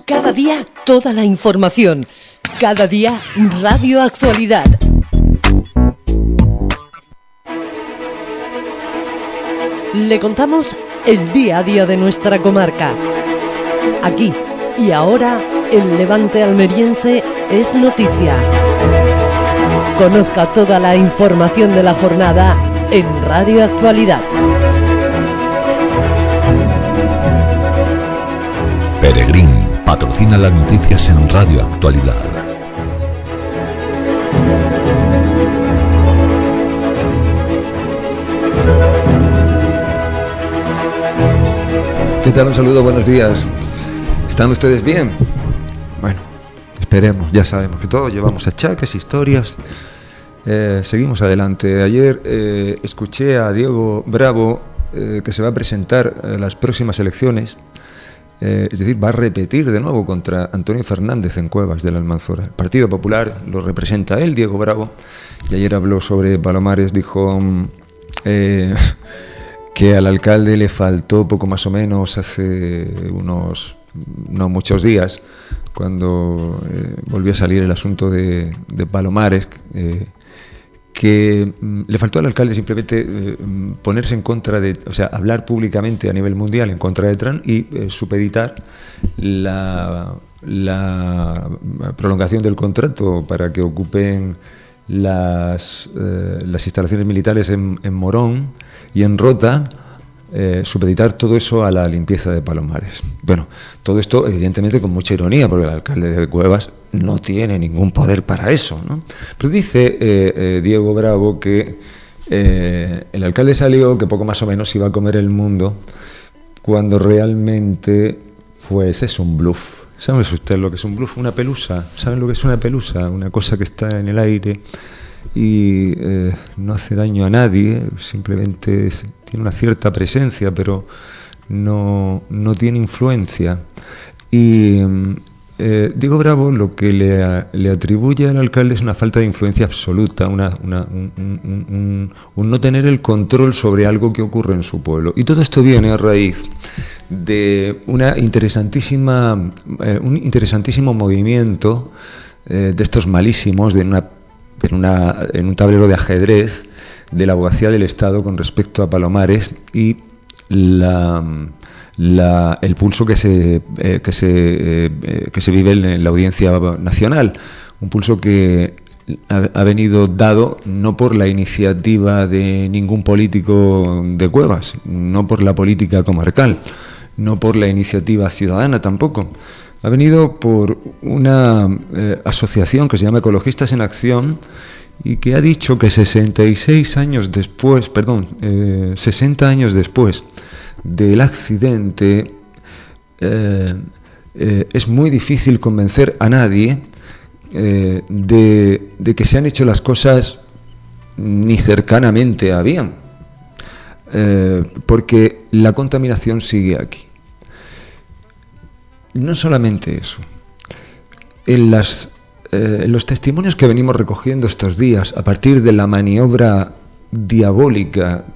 Cada día toda la información. Cada día Radio Actualidad. Le contamos el día a día de nuestra comarca. Aquí y ahora, el Levante almeriense es noticia. Conozca toda la información de la jornada en Radio Actualidad. Peregrín patrocina las noticias en Radio Actualidad. ¿Qué tal? Un saludo, buenos días. ¿Están ustedes bien? Bueno, esperemos, ya sabemos que todos llevamos achaques, historias. Seguimos adelante. Ayer escuché a Diego Bravo que se va a presentar a las próximas elecciones. Es decir, va a repetir de nuevo contra Antonio Fernández en Cuevas de la Almanzora. El Partido Popular lo representa él, Diego Bravo, y ayer habló sobre Palomares, dijo que al alcalde le faltó poco más o menos hace unos no muchos días, cuando volvió a salir el asunto de Palomares, que le faltó al alcalde simplemente ponerse en contra de, o sea, hablar públicamente a nivel mundial en contra de Trump y supeditar la prolongación del contrato para que ocupen las instalaciones militares en Morón y en Rota, supeditar todo eso a la limpieza de Palomares. Bueno, todo esto evidentemente con mucha ironía, porque el alcalde de Cuevas no tiene ningún poder para eso, ¿no? Pero dice Diego Bravo que el alcalde salió, que poco más o menos iba a comer el mundo, cuando realmente pues es un bluff. ¿Sabe usted lo que es un bluff? Una pelusa. ¿Saben lo que es una pelusa? Una cosa que está en el aire y no hace daño a nadie, simplemente tiene una cierta presencia, pero no tiene influencia. Y Diego Bravo lo que le atribuye al alcalde es una falta de influencia absoluta, un no tener el control sobre algo que ocurre en su pueblo. Y todo esto viene a raíz de un interesantísimo movimiento de estos malísimos, en un tablero de ajedrez de la abogacía del Estado con respecto a Palomares y el pulso que se vive en la Audiencia Nacional, un pulso que ha venido dado no por la iniciativa de ningún político de Cuevas, no por la política comarcal, no por la iniciativa ciudadana tampoco. Ha venido por una asociación que se llama Ecologistas en Acción y que ha dicho que 60 años después del accidente, es muy difícil convencer a nadie de que se han hecho las cosas ni cercanamente a bien, porque la contaminación sigue aquí. No solamente eso, en los testimonios que venimos recogiendo estos días a partir de la maniobra diabólica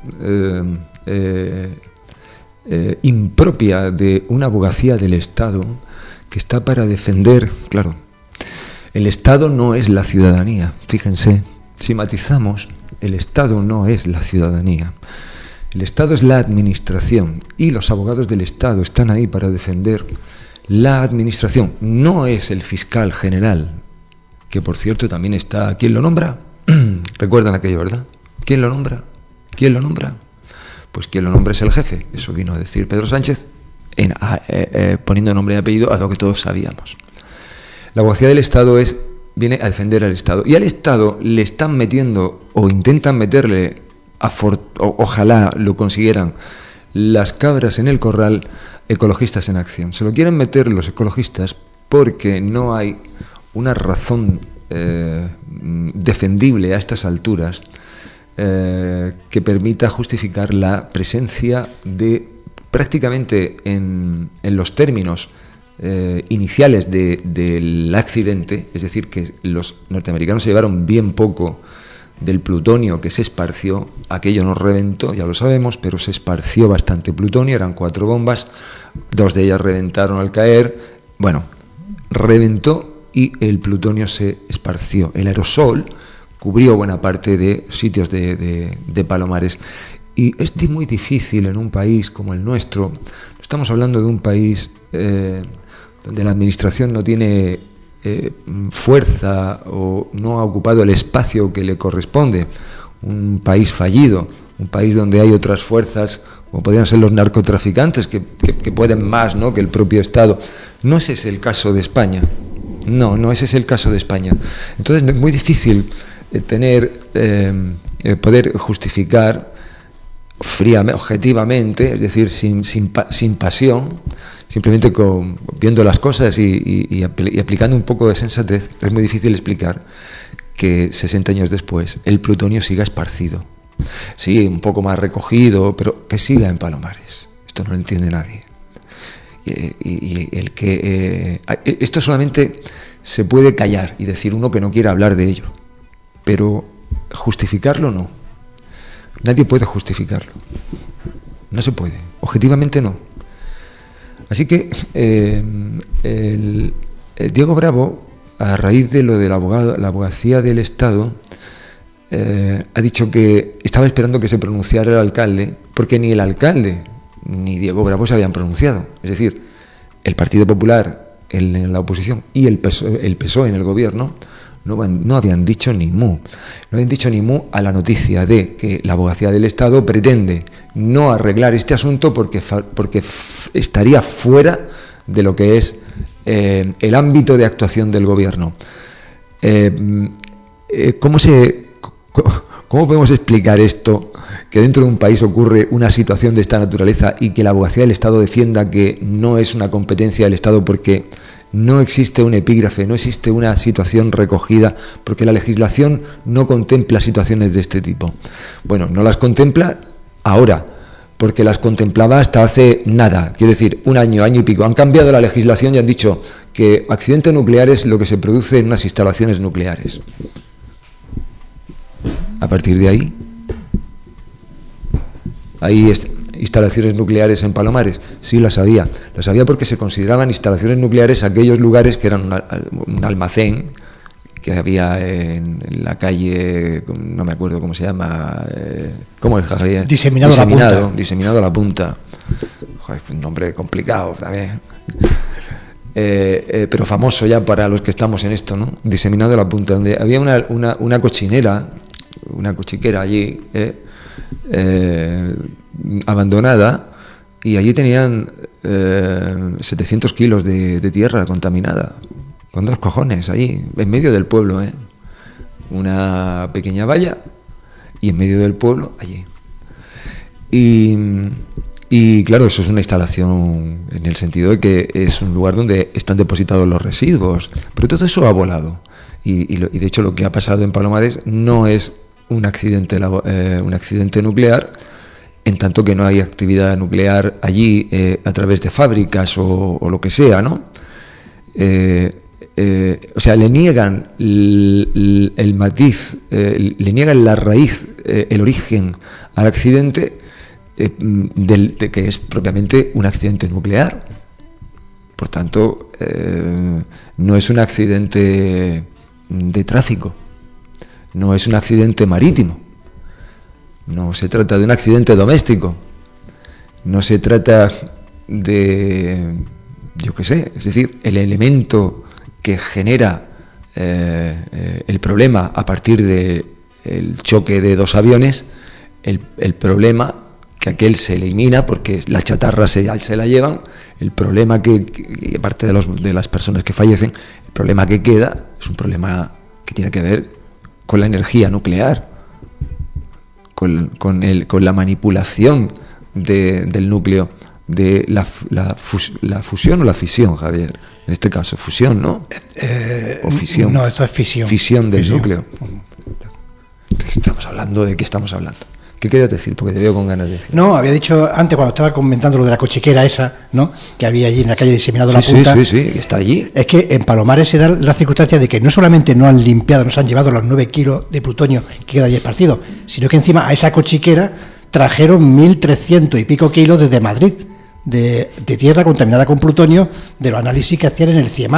impropia de una abogacía del Estado que está para defender, claro, el Estado no es la ciudadanía, fíjense, si matizamos, el Estado no es la ciudadanía, el Estado es la administración y los abogados del Estado están ahí para defender la administración, no es el fiscal general, que por cierto también está, ¿quién lo nombra? Recuerdan aquello, ¿verdad? ¿Quién lo nombra? ¿Quién lo nombra? Pues quien lo nombra es el jefe, eso vino a decir Pedro Sánchez, poniendo nombre y apellido a lo que todos sabíamos. La abogacía del Estado viene a defender al Estado, y al Estado le están metiendo, o intentan meterle, ojalá lo consiguieran, las cabras en el corral, Ecologistas en Acción. Se lo quieren meter los ecologistas porque no hay una razón defendible a estas alturas que permita justificar la presencia de, prácticamente en los términos iniciales del accidente, es decir, que los norteamericanos se llevaron bien poco del plutonio que se esparció, aquello no reventó, ya lo sabemos, pero se esparció bastante plutonio, eran 4 bombas, 2 de ellas reventaron al caer. Bueno, reventó y el plutonio se esparció. El aerosol cubrió buena parte de sitios de Palomares. Y es muy difícil en un país como el nuestro. Estamos hablando de un país donde la administración no tiene fuerza o no ha ocupado el espacio que le corresponde. Un país fallido, un país donde hay otras fuerzas, como podrían ser los narcotraficantes, que pueden más, ¿no?, que el propio Estado. No ese es el caso de España. No ese es el caso de España. Entonces es muy difícil poder justificar fríamente, objetivamente, es decir, sin pasión, simplemente viendo las cosas y aplicando un poco de sensatez. Es muy difícil explicar que 60 años después el plutonio siga esparcido. Sí, un poco más recogido, pero que siga en Palomares. Esto no lo entiende nadie. Esto solamente se puede callar y decir uno que no quiere hablar de ello, pero justificarlo no. Nadie puede justificarlo. No se puede. Objetivamente no. Así que Diego Bravo, a raíz de lo de la abogacía del Estado, ha dicho que estaba esperando que se pronunciara el alcalde, porque ni el alcalde ni Diego Bravo se habían pronunciado. Es decir, el Partido Popular en la oposición y el PSOE en el gobierno no habían dicho ni mu. No habían dicho ni mu a la noticia de que la abogacía del Estado pretende no arreglar este asunto porque estaría fuera de lo que es el ámbito de actuación del gobierno. ¿Cómo podemos explicar esto? Que dentro de un país ocurre una situación de esta naturaleza y que la abogacía del Estado defienda que no es una competencia del Estado porque no existe un epígrafe, no existe una situación recogida, porque la legislación no contempla situaciones de este tipo. Bueno, no las contempla ahora, porque las contemplaba hasta hace nada, quiero decir, un año y pico. Han cambiado la legislación y han dicho que accidente nuclear es lo que se produce en unas instalaciones nucleares. A partir de ahí, ¿hay instalaciones nucleares en Palomares? Sí, las había. Las había porque se consideraban instalaciones nucleares aquellos lugares que eran un almacén que había en la calle, no me acuerdo cómo se llama, ¿cómo es, Javier? Diseminado a la punta. Joder, un nombre complicado también. Pero famoso ya para los que estamos en esto, ¿no? Diseminado a la punta, donde había una cochinera, una cochiquera allí, abandonada, y allí tenían 700 kilos de tierra contaminada, con 2 cojones, allí, en medio del pueblo, una pequeña valla, y en medio del pueblo, allí. Y claro, eso es una instalación en el sentido de que es un lugar donde están depositados los residuos, pero todo eso ha volado. Y de hecho lo que ha pasado en Palomares no es un accidente nuclear, en tanto que no hay actividad nuclear allí a través de fábricas o lo que sea, ¿no? O sea, le niegan el matiz, le niegan la raíz, el origen al accidente de que es propiamente un accidente nuclear. Por tanto, no es un accidente de tráfico, no es un accidente marítimo, no se trata de un accidente doméstico, no se trata de, yo qué sé, es decir, el elemento que genera el problema a partir del choque de 2 aviones, el problema que aquel se elimina porque la chatarra se la llevan, el problema que aparte de las personas que fallecen, el problema que queda es un problema que tiene que ver con la energía nuclear, con la manipulación del núcleo, de la fusión o la fisión, Javier. En este caso, fusión, ¿no? O fisión. No, esto es fisión. Fisión del núcleo. Estamos hablando de qué estamos hablando. ¿Qué querías decir? Porque te veo con ganas de decir. No, había dicho antes cuando estaba comentando lo de la cochiquera esa, ¿no?, que había allí en la calle Diseminado la Punta. Sí, está allí. Es que en Palomares se da la circunstancia de que no solamente no han limpiado, no se han llevado los 9 kilos de plutonio que queda allí esparcido, sino que encima a esa cochiquera trajeron 1.300 y pico kilos desde Madrid de tierra contaminada con plutonio de los análisis que hacían en el CIEMAT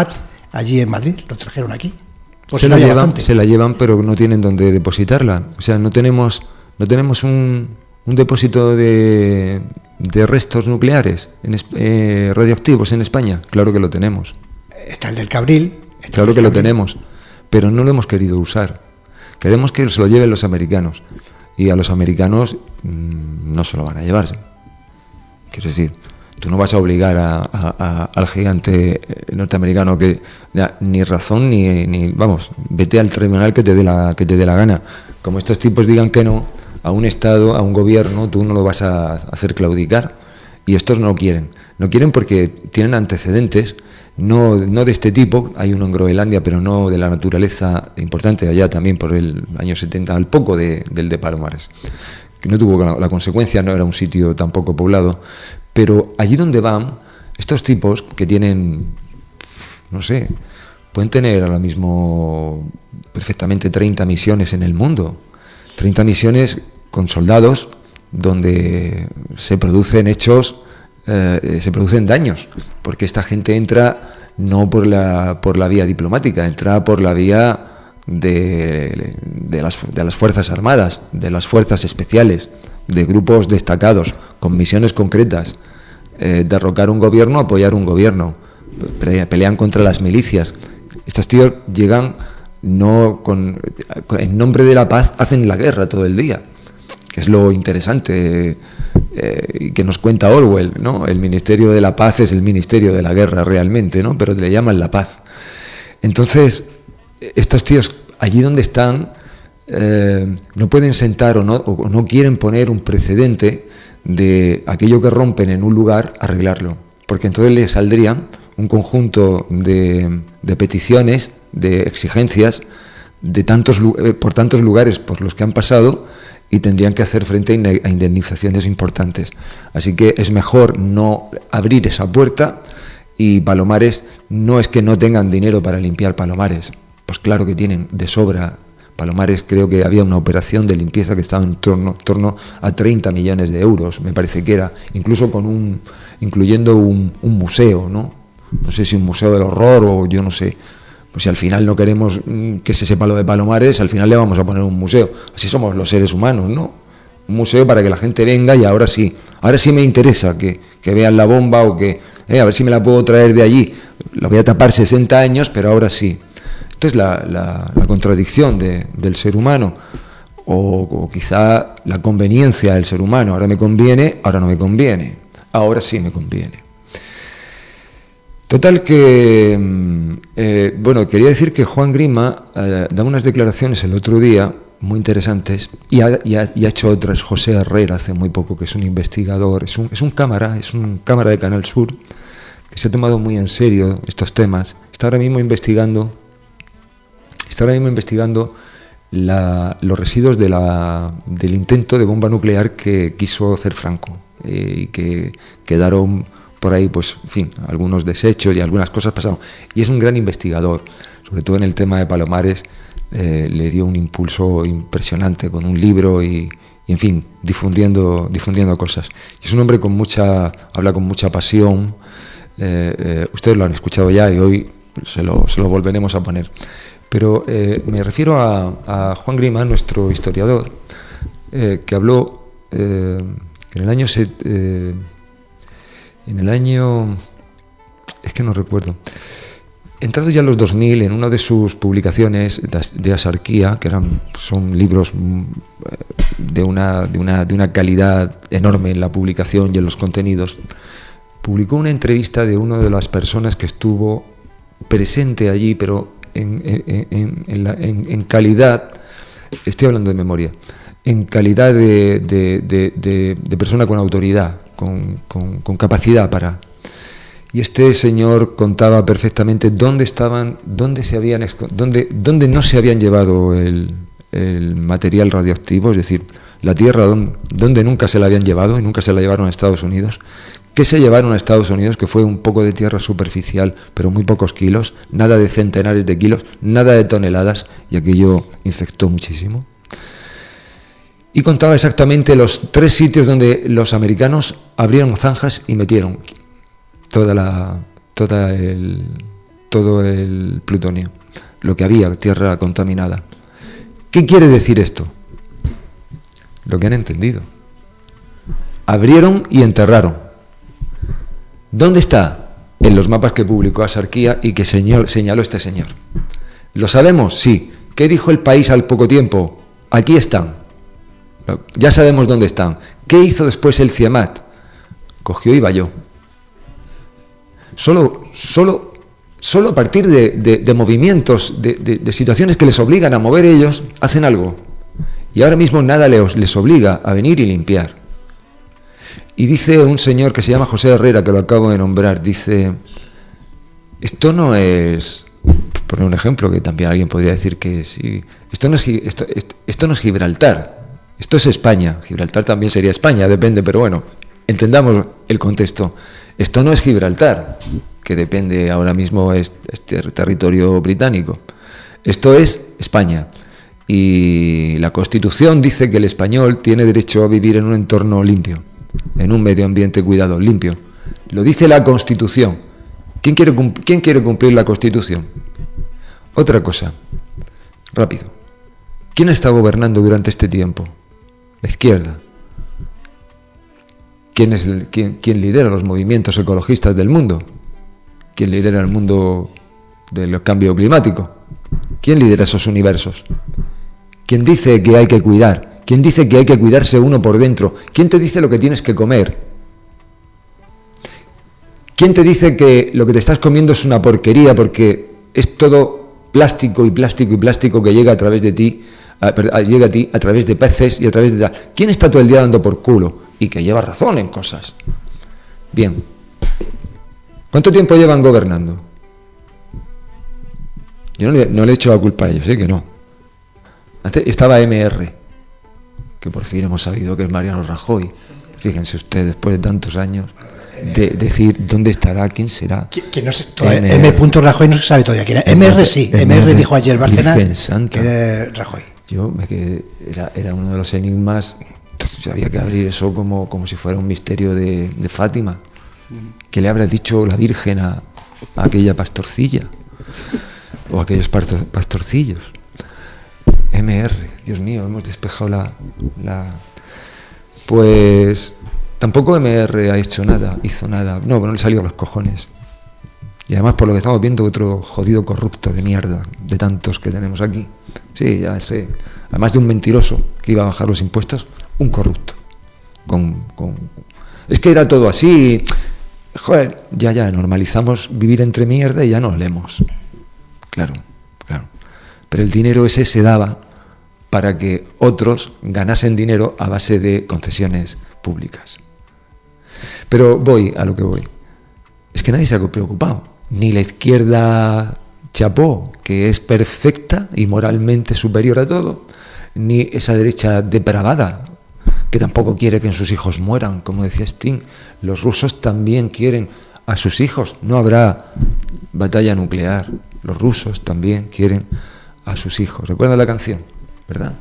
allí en Madrid, lo trajeron aquí. Se la llevan, pero no tienen donde depositarla. O sea, no tenemos un depósito de restos nucleares radioactivos en España. Claro que lo tenemos. Está el del Cabril. Claro que lo tenemos, pero no lo hemos querido usar. Queremos que se lo lleven los americanos. Y a los americanos no se lo van a llevar. Quiero decir, tú no vas a obligar al gigante norteamericano que ni razón ni vamos, vete al tribunal que te dé la gana. Como estos tipos digan que no, a un Estado, a un gobierno, tú no lo vas a hacer claudicar. Y estos no quieren. No quieren porque tienen antecedentes, no de este tipo. Hay uno en Groenlandia, pero no de la naturaleza importante, allá también por el año 70, al poco del de Palomares. Que no tuvo la consecuencia, no era un sitio tampoco poblado. Pero allí donde van, estos tipos que tienen, no sé, pueden tener ahora mismo perfectamente 30 misiones en el mundo. 30 misiones con soldados donde se producen hechos, se producen daños, porque esta gente entra no por la vía diplomática, entra por la vía de las Fuerzas Armadas, de las Fuerzas Especiales, de grupos destacados, con misiones concretas, derrocar un gobierno, apoyar un gobierno, pelean contra las milicias. Estos tíos llegan en nombre de la paz, hacen la guerra todo el día, que es lo interesante que nos cuenta Orwell, ¿no? El Ministerio de la Paz es el Ministerio de la Guerra realmente, ¿no? Pero le llaman la paz. Entonces, estos tíos, allí donde están, no pueden sentar o no quieren poner un precedente de aquello que rompen en un lugar, arreglarlo, porque entonces les saldrían un conjunto de peticiones, de exigencias, por tantos lugares por los que han pasado, y tendrían que hacer frente a indemnizaciones importantes. Así que es mejor no abrir esa puerta. Y Palomares, no es que no tengan dinero para limpiar Palomares, pues claro que tienen de sobra. Palomares, creo que había una operación de limpieza que estaba en torno a 30 millones de euros, me parece que era, incluso incluyendo un museo, ¿no? No sé si un museo del horror o yo no sé. Pues si al final no queremos que se sepa lo de Palomares, al final le vamos a poner un museo. Así somos los seres humanos, ¿no? Un museo para que la gente venga y ahora sí me interesa que vean la bomba o que, a ver si me la puedo traer de allí. La voy a tapar 60 años, pero ahora sí. Esta es la contradicción del ser humano, o quizá la conveniencia del ser humano. Ahora me conviene, ahora no me conviene. Ahora sí me conviene. Total que, quería decir que Juan Grima da unas declaraciones el otro día muy interesantes y ha hecho otras. José Herrera hace muy poco, que es un investigador, es un cámara de Canal Sur, que se ha tomado muy en serio estos temas. Está ahora mismo investigando los residuos del intento de bomba nuclear que quiso hacer Franco, y que quedaron por ahí, pues, en fin, algunos desechos y algunas cosas pasaron. Y es un gran investigador, sobre todo en el tema de Palomares. Le dio un impulso impresionante con un libro y en fin, difundiendo cosas. Y es un hombre habla con mucha pasión. Ustedes lo han escuchado ya y hoy se lo volveremos a poner. Pero me refiero a Juan Grima, nuestro historiador, que habló en el año, es que no recuerdo, entrado ya en los 2000, en una de sus publicaciones de Asarquía, que son libros de una calidad enorme en la publicación y en los contenidos, publicó una entrevista de una de las personas que estuvo presente allí, pero en calidad, estoy hablando de memoria, en calidad de persona con autoridad, con capacidad para. Y este señor contaba perfectamente dónde no se habían llevado el material radioactivo, es decir, la tierra donde nunca se la habían llevado y nunca se la llevaron a Estados Unidos. ¿Qué se llevaron a Estados Unidos? Que fue un poco de tierra superficial, pero muy pocos kilos, nada de centenares de kilos, nada de toneladas, y aquello infectó muchísimo. Y contaba exactamente los 3 sitios donde los americanos abrieron zanjas y metieron toda todo el plutonio, lo que había, tierra contaminada. ¿Qué quiere decir esto? Lo que han entendido. Abrieron y enterraron. ¿Dónde está? En los mapas que publicó Asarquía y que señaló este señor. ¿Lo sabemos? Sí. ¿Qué dijo el país al poco tiempo? Aquí están. Ya sabemos dónde están. ¿Qué hizo después el CIEMAT? Cogió y valló. Solo a partir de movimientos, de situaciones que les obligan a mover ellos, hacen algo. Y ahora mismo nada les obliga a venir y limpiar. Y dice un señor que se llama José Herrera, que lo acabo de nombrar, dice, esto no es, por un ejemplo, que también alguien podría decir que sí, esto no es Gibraltar, esto es España. Gibraltar también sería España, depende, pero bueno, entendamos el contexto. Esto no es Gibraltar, que depende ahora mismo es territorio británico. Esto es España. Y la Constitución dice que el español tiene derecho a vivir en un entorno limpio, en un medio ambiente cuidado, limpio. Lo dice la Constitución. ¿Quién quiere cumplir la Constitución? Otra cosa, rápido. ¿Quién está gobernando durante este tiempo? La izquierda. ¿Quién lidera los movimientos ecologistas del mundo? ¿Quién lidera el mundo del cambio climático? ¿Quién lidera esos universos? ¿Quién dice que hay que cuidar? ¿Quién dice que hay que cuidarse uno por dentro? ¿Quién te dice lo que tienes que comer? ¿Quién te dice que lo que te estás comiendo es una porquería porque es todo plástico y plástico y plástico que llega a través de ti, llega a ti a través de peces y a través de tal? ¿Quién está todo el día dando por culo? Y que lleva razón en cosas. Bien. ¿Cuánto tiempo llevan gobernando? Yo no le echo la culpa a ellos, que no. Antes estaba MR, que por fin hemos sabido que es Mariano Rajoy. Fíjense ustedes, después de tantos años, de decir dónde estará, quién será. Que no sé, M. Rajoy no se sabe todavía quién era. MR sí, MR dijo ayer Bárcena que era Rajoy. Yo me quedé, era uno de los enigmas. Había que abrir eso como si fuera un misterio de Fátima. ¿Qué le habrá dicho la Virgen a aquella pastorcilla? O a aquellos pastorcillos. MR, Dios mío, hemos despejado Pues tampoco MR hizo nada. No, le salió a los cojones. Y además, por lo que estamos viendo, otro jodido corrupto de mierda, de tantos que tenemos aquí. Sí, ya sé. Además de un mentiroso que iba a bajar los impuestos, un corrupto. Es que era todo así. Joder, ya normalizamos vivir entre mierda y ya nos leemos. Claro. Pero el dinero ese se daba para que otros ganasen dinero a base de concesiones públicas. Pero voy a lo que voy. Es que nadie se ha preocupado. Ni la izquierda chapó, que es perfecta y moralmente superior a todo, ni esa derecha depravada, que tampoco quiere que sus hijos mueran, como decía Sting. Los rusos también quieren a sus hijos. No habrá batalla nuclear. Los rusos también quieren a sus hijos. ¿Recuerdan la canción? ¿Verdad?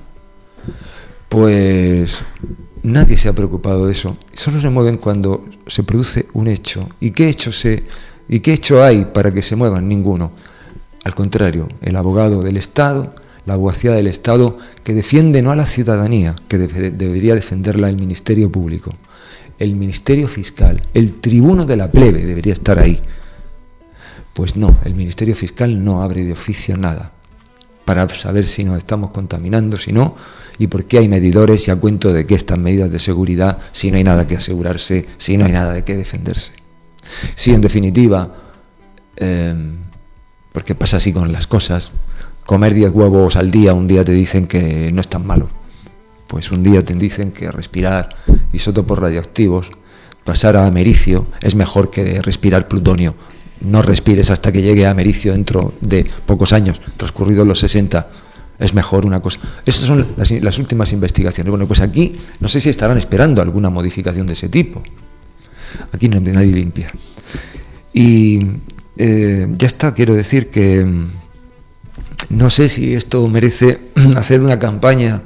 Pues nadie se ha preocupado de eso. Solo se mueven cuando se produce un hecho. ¿Y qué hecho hay para que se muevan? Ninguno. Al contrario, el abogado del Estado, la abogacía del Estado, que defiende no a la ciudadanía, que debería defenderla el Ministerio Público, el Ministerio Fiscal, el tribuno de la plebe debería estar ahí. Pues no, el Ministerio Fiscal no abre de oficio nada para saber si nos estamos contaminando, si no, y por qué hay medidores y a cuento de qué estas medidas de seguridad, si no hay nada que asegurarse, si no hay nada de qué defenderse. Si en definitiva, porque pasa así con las cosas, comer 10 huevos al día, un día te dicen que no es tan malo, pues un día te dicen que respirar isótopos radioactivos, pasar a americio, es mejor que respirar plutonio. No respires hasta que llegue a americio dentro de pocos años, transcurridos los 60. Es mejor una cosa. Esas son las últimas investigaciones. Bueno, pues aquí no sé si estarán esperando alguna modificación de ese tipo. Aquí nadie limpia. Y ya está, quiero decir que no sé si esto merece hacer una campaña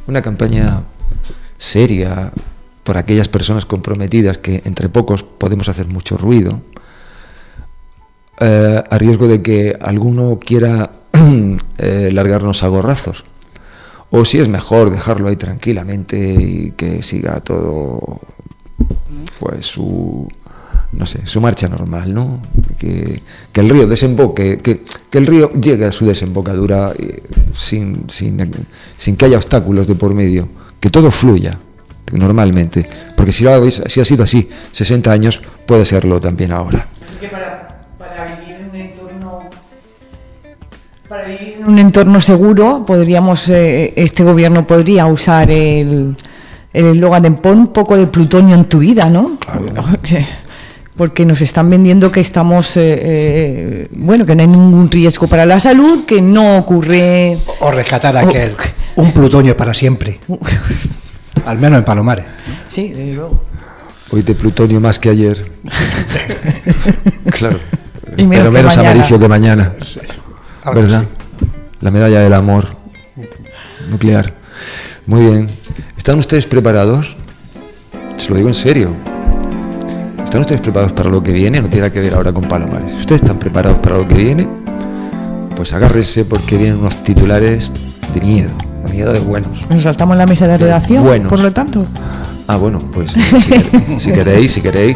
seria por aquellas personas comprometidas que entre pocos podemos hacer mucho ruido. a riesgo de que alguno quiera largarnos a gorrazos, o si es mejor dejarlo ahí tranquilamente y que siga todo pues su marcha normal, ¿no? Que el río desemboque, que el río llegue a su desembocadura sin que haya obstáculos de por medio, que todo fluya normalmente, porque si ha sido así 60 años, puede serlo también ahora. Es que para vivir en un entorno seguro, este gobierno podría usar el eslogan de pon un poco de plutonio en tu vida, ¿no? Claro. Porque nos están vendiendo que estamos, que no hay ningún riesgo para la salud, que no ocurre... O rescatar un plutonio para siempre. Al menos en Palomares. Sí, desde luego. Hoy de plutonio más que ayer. Claro. Pero menos avaricio que mañana. Sí. ¿Verdad? Sí. La medalla del amor nuclear. Muy bien. ¿Están ustedes preparados? Se lo digo en serio. ¿Están ustedes preparados para lo que viene? No tiene que ver ahora con Palomares. Si ustedes están preparados para lo que viene, pues agárrense, porque vienen unos titulares de miedo de buenos. ¿Nos saltamos la mesa de redacción? Buenos. Por lo tanto. Bueno, pues si queréis,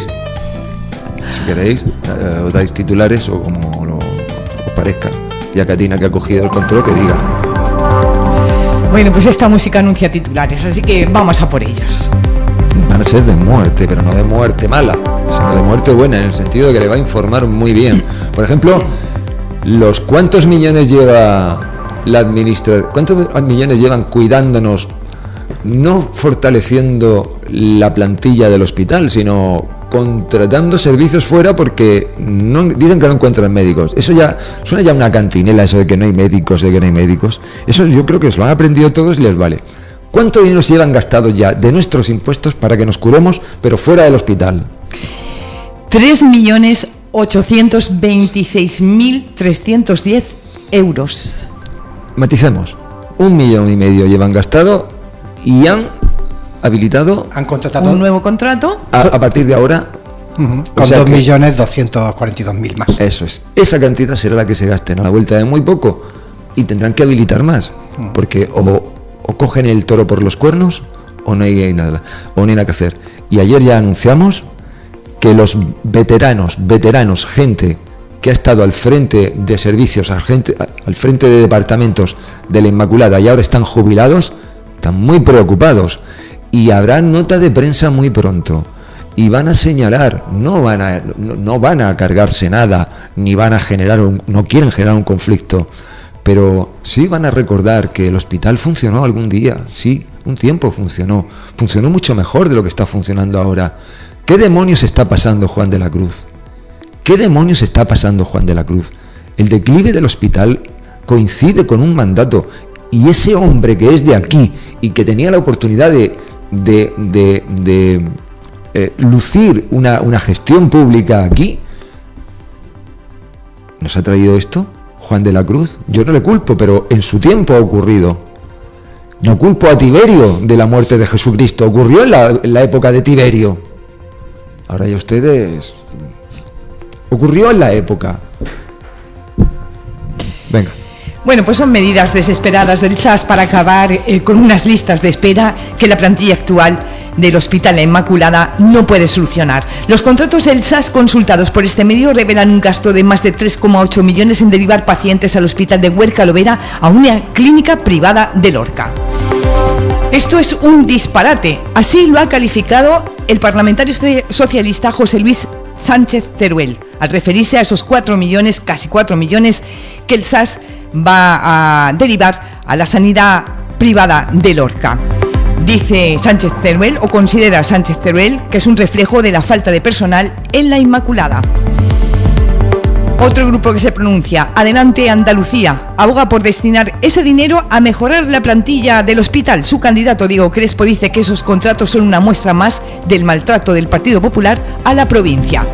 os dais titulares o como os parezca. Ya Catina, que ha cogido el control, que diga. Bueno, pues esta música anuncia titulares, así que vamos a por ellos. Van a ser de muerte, pero no de muerte mala, sino de muerte buena, en el sentido de que le va a informar muy bien. Por ejemplo, ¿cuántos millones lleva la administración? ¿Cuántos millones llevan cuidándonos, no fortaleciendo la plantilla del hospital, sino contratando servicios fuera porque dicen que no encuentran médicos? Eso ya suena ya una cantinela, eso de que no hay médicos, Eso yo creo que se lo han aprendido todos y les vale. ¿Cuánto dinero se llevan gastado ya de nuestros impuestos para que nos curemos, pero fuera del hospital? 3.826.310 euros. Maticemos. 1,5 millones llevan gastado y han contratado un nuevo contrato a partir de ahora, con 2.242.000 más. Eso es. Esa cantidad será la que se gasten a la vuelta de muy poco, y tendrán que habilitar más, porque o cogen el toro por los cuernos o no hay nada que hacer. Y ayer ya anunciamos que los veteranos, gente que ha estado al frente de servicios, al frente de departamentos de la Inmaculada y ahora están jubilados, están muy preocupados, y habrá nota de prensa muy pronto y van a señalar, no van a cargarse nada, ni van a no quieren generar un conflicto, pero sí van a recordar que el hospital funcionó algún día, sí, un tiempo funcionó mucho mejor de lo que está funcionando ahora. ¿Qué demonios está pasando, Juan de la Cruz? El declive del hospital coincide con un mandato, y ese hombre que es de aquí y que tenía la oportunidad de lucir una gestión pública aquí, nos ha traído esto. Juan de la Cruz, yo no le culpo, pero en su tiempo ha ocurrido. No culpo a Tiberio de la muerte de Jesucristo, ocurrió en la época de Tiberio. Ahora ya ustedes... Ocurrió en la época. Venga. Bueno, pues son medidas desesperadas del SAS para acabar con unas listas de espera que la plantilla actual del Hospital La Inmaculada no puede solucionar. Los contratos del SAS consultados por este medio revelan un gasto de más de 3,8 millones en derivar pacientes al Hospital de Huerca Lovera a una clínica privada de Lorca. Esto es un disparate, así lo ha calificado el parlamentario socialista José Luis Sánchez Teruel, al referirse a esos 4 millones, casi 4 millones, que el SAS va a derivar a la sanidad privada de Lorca. Dice Sánchez Teruel, o considera Sánchez Teruel, que es un reflejo de la falta de personal en la Inmaculada. Otro grupo que se pronuncia, Adelante Andalucía, aboga por destinar ese dinero a mejorar la plantilla del hospital. Su candidato, Diego Crespo, dice que esos contratos son una muestra más del maltrato del Partido Popular a la provincia.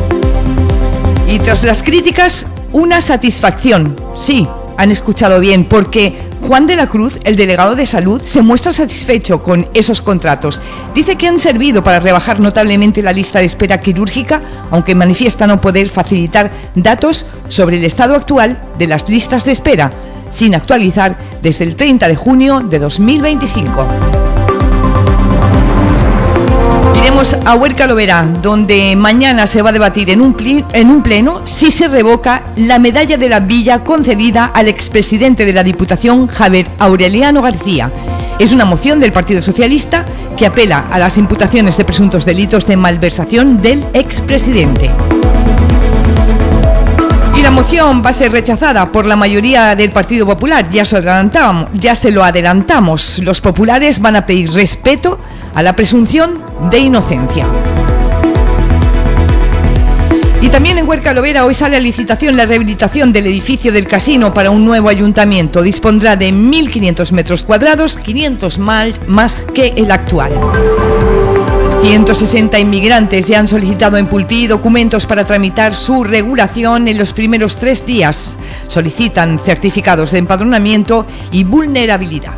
Y tras las críticas, una satisfacción. Sí, han escuchado bien, porque Juan de la Cruz, el delegado de Salud, se muestra satisfecho con esos contratos. Dice que han servido para rebajar notablemente la lista de espera quirúrgica, aunque manifiesta no poder facilitar datos sobre el estado actual de las listas de espera, sin actualizar desde el 30 de junio de 2025. Iremos a Huerca Lovera, donde mañana se va a debatir en un pleno si se revoca la medalla de la Villa concedida al expresidente de la Diputación, Javier Aureliano García. Es una moción del Partido Socialista que apela a las imputaciones de presuntos delitos de malversación del expresidente. Y la moción va a ser rechazada por la mayoría del Partido Popular, ya se lo adelantamos. Los populares van a pedir respeto a la presunción de inocencia. Y también en Huerca Lovera hoy sale a licitación la rehabilitación del edificio del casino para un nuevo ayuntamiento. Dispondrá de 1.500 metros cuadrados, 500 más que el actual. 160 inmigrantes ya han solicitado en Pulpí documentos para tramitar su regulación en los primeros 3 días. Solicitan certificados de empadronamiento y vulnerabilidad.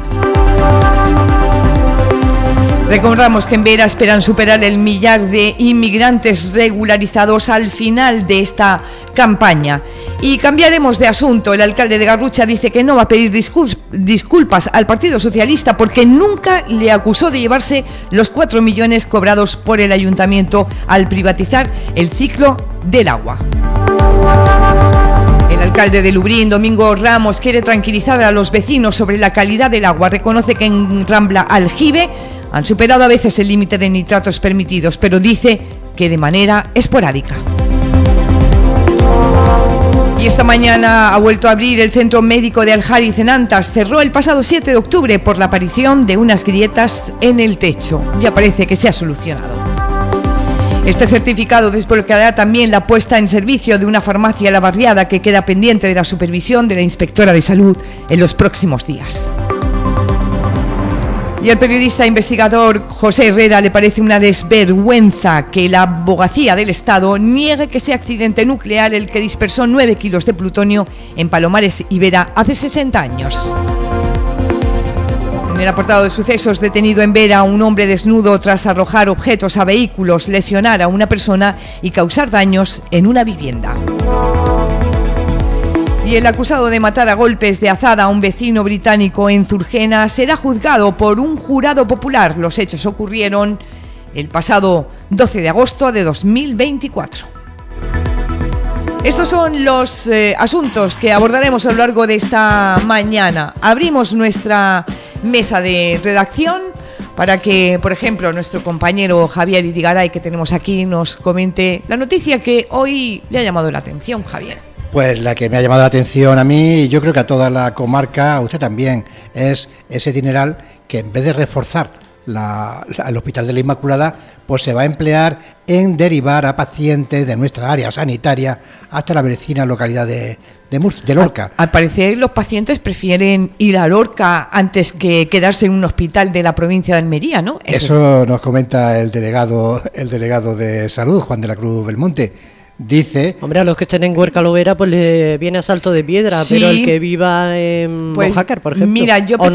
Recordamos que en Vera esperan superar el 1.000.000 de inmigrantes regularizados al final de esta campaña. Y cambiaremos de asunto. El alcalde de Garrucha dice que no va a pedir disculpas al Partido Socialista porque nunca le acusó de llevarse los 4 millones cobrados por el ayuntamiento al privatizar el ciclo del agua. El alcalde de Lubrién, Domingo Ramos, quiere tranquilizar a los vecinos sobre la calidad del agua. Reconoce que en Rambla Aljibe han superado a veces el límite de nitratos permitidos, pero dice que de manera esporádica. Y esta mañana ha vuelto a abrir el Centro Médico de Aljariz en Antas. Cerró el pasado 7 de octubre por la aparición de unas grietas en el techo. Ya parece que se ha solucionado. Este certificado desbloqueará también la puesta en servicio de una farmacia en la barriada que queda pendiente de la supervisión de la inspectora de salud en los próximos días. Y al periodista investigador José Herrera le parece una desvergüenza que la abogacía del Estado niegue que sea accidente nuclear el que dispersó 9 kilos de plutonio en Palomares y Vera hace 60 años. En el apartado de sucesos, detenido en Vera un hombre desnudo tras arrojar objetos a vehículos, lesionar a una persona y causar daños en una vivienda. Y el acusado de matar a golpes de azada a un vecino británico en Zurgena será juzgado por un jurado popular. Los hechos ocurrieron el pasado 12 de agosto de 2024. Estos son los asuntos que abordaremos a lo largo de esta mañana. Abrimos nuestra mesa de redacción para que, por ejemplo, nuestro compañero Javier Irigaray, que tenemos aquí, nos comente la noticia que hoy le ha llamado la atención, Javier. Pues la que me ha llamado la atención a mí, y yo creo que a toda la comarca, a usted también, es ese dineral que en vez de reforzar el Hospital de la Inmaculada, pues se va a emplear en derivar a pacientes de nuestra área sanitaria hasta la vecina localidad de Lorca. Al parecer los pacientes prefieren ir a Lorca antes que quedarse en un hospital de la provincia de Almería, ¿no? Eso nos comenta el delegado de Salud, Juan de la Cruz Belmonte. Dice... Hombre, a los que estén en Huerca Lovera pues le viene a salto de piedra, sí, pero el que viva en Mojácar, por ejemplo, mira,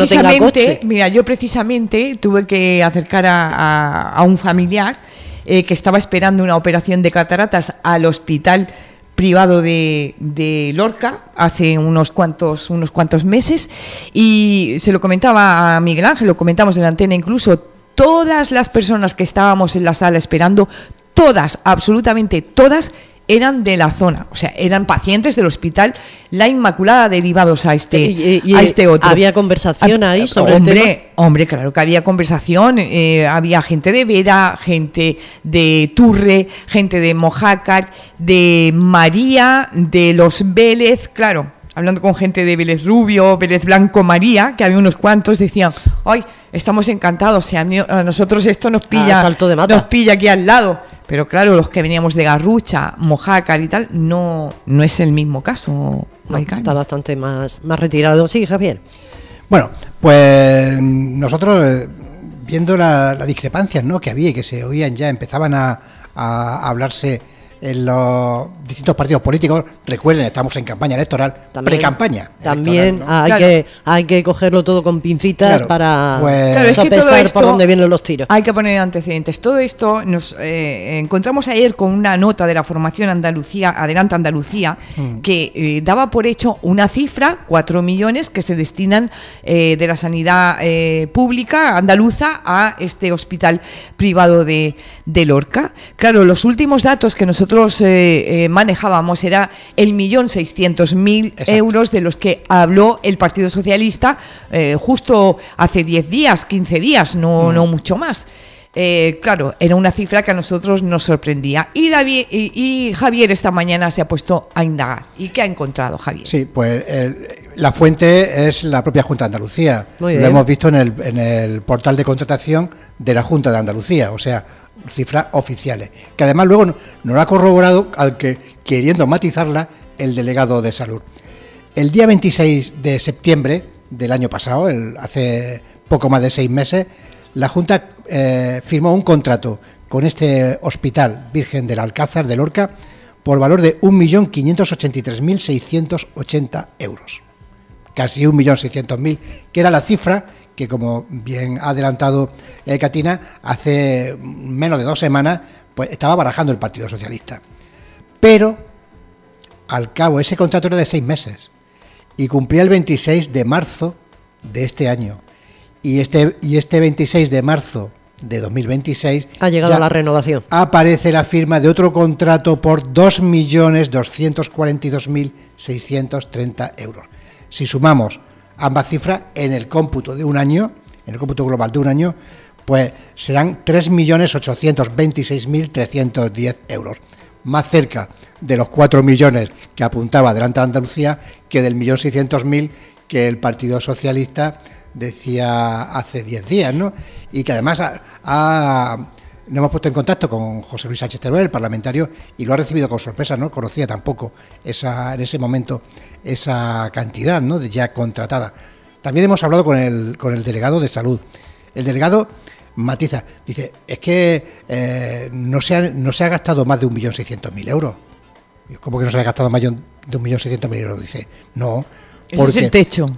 yo precisamente tuve que acercar a un familiar que estaba esperando una operación de cataratas al hospital privado de Lorca hace unos cuantos meses, y se lo comentaba a Miguel Ángel, lo comentamos en la antena incluso, todas las personas que estábamos en la sala esperando, todas, absolutamente todas, eran de la zona, o sea, eran pacientes del Hospital La Inmaculada derivados a este otro. ¿Había conversación ahí sobre el tema? Hombre, claro que había conversación, había gente de Vera, gente de Turre, gente de Mojácar, de María, de los Vélez, claro, hablando con gente de Vélez Rubio, Vélez Blanco, María, que había unos cuantos, decían, ¡ay, estamos encantados! O sea, a nosotros esto nos pilla aquí al lado. Pero claro, los que veníamos de Garrucha, Mojácar y tal, no es el mismo caso, Maricán. Está bastante más retirado. Sí, Javier. Bueno, pues nosotros, viendo las discrepancias, ¿no?, que había y que se oían ya, empezaban a hablarse en los distintos partidos políticos, recuerden, estamos en campaña electoral, pre-campaña. También electoral, ¿no? hay que cogerlo todo con pincitas para Claro, es que todo sopesar esto por dónde vienen los tiros. Hay que poner antecedentes. Todo esto nos encontramos ayer con una nota de la formación Andalucía, Adelante Andalucía, que daba por hecho una cifra, 4 millones, que se destinan de la sanidad pública andaluza a este hospital privado de Lorca. Claro, los últimos datos que nosotros manejábamos era el 1.600.000 euros de los que habló el Partido Socialista justo hace 10 días, 15 días, no mucho más. Claro, era una cifra que a nosotros nos sorprendía. Y Javier esta mañana se ha puesto a indagar. ¿Y qué ha encontrado, Javier? Sí, pues la fuente es la propia Junta de Andalucía. Lo hemos visto en el portal de contratación de la Junta de Andalucía, o sea, cifras oficiales, que además luego no lo ha corroborado, al que queriendo matizarla, el delegado de salud. El día 26 de septiembre del año pasado, hace poco más de 6 meses, la Junta firmó un contrato con este Hospital Virgen del Alcázar de Lorca por valor de 1.583.680 euros. Casi 1.600.000, que era la cifra que, como bien ha adelantado Catina, hace menos de 2 semanas pues estaba barajando el Partido Socialista. Pero, al cabo, ese contrato era de 6 meses y cumplía el 26 de marzo de este año. Y este 26 de marzo de 2026 ha llegado la renovación. Aparece la firma de otro contrato por 2.242.630 euros. Si sumamos ambas cifras en el cómputo de un año, en el cómputo global de un año, pues serán 3.826.310 euros. Más cerca de los 4 millones que apuntaba Adelante Andalucía que del 1.600.000 que el Partido Socialista decía hace 10 días, ¿no? Y que además nos hemos puesto en contacto con José Luis Sánchez Teruel, el parlamentario, y lo ha recibido con sorpresa, no conocía tampoco en ese momento esa cantidad, ¿no?, de ya contratada. También hemos hablado con el delegado de salud. El delegado matiza, dice, es que no se ha gastado más de 1.600.000 euros. ¿Cómo que no se ha gastado más de 1.600.000 euros? Dice, no. Porque es el techo.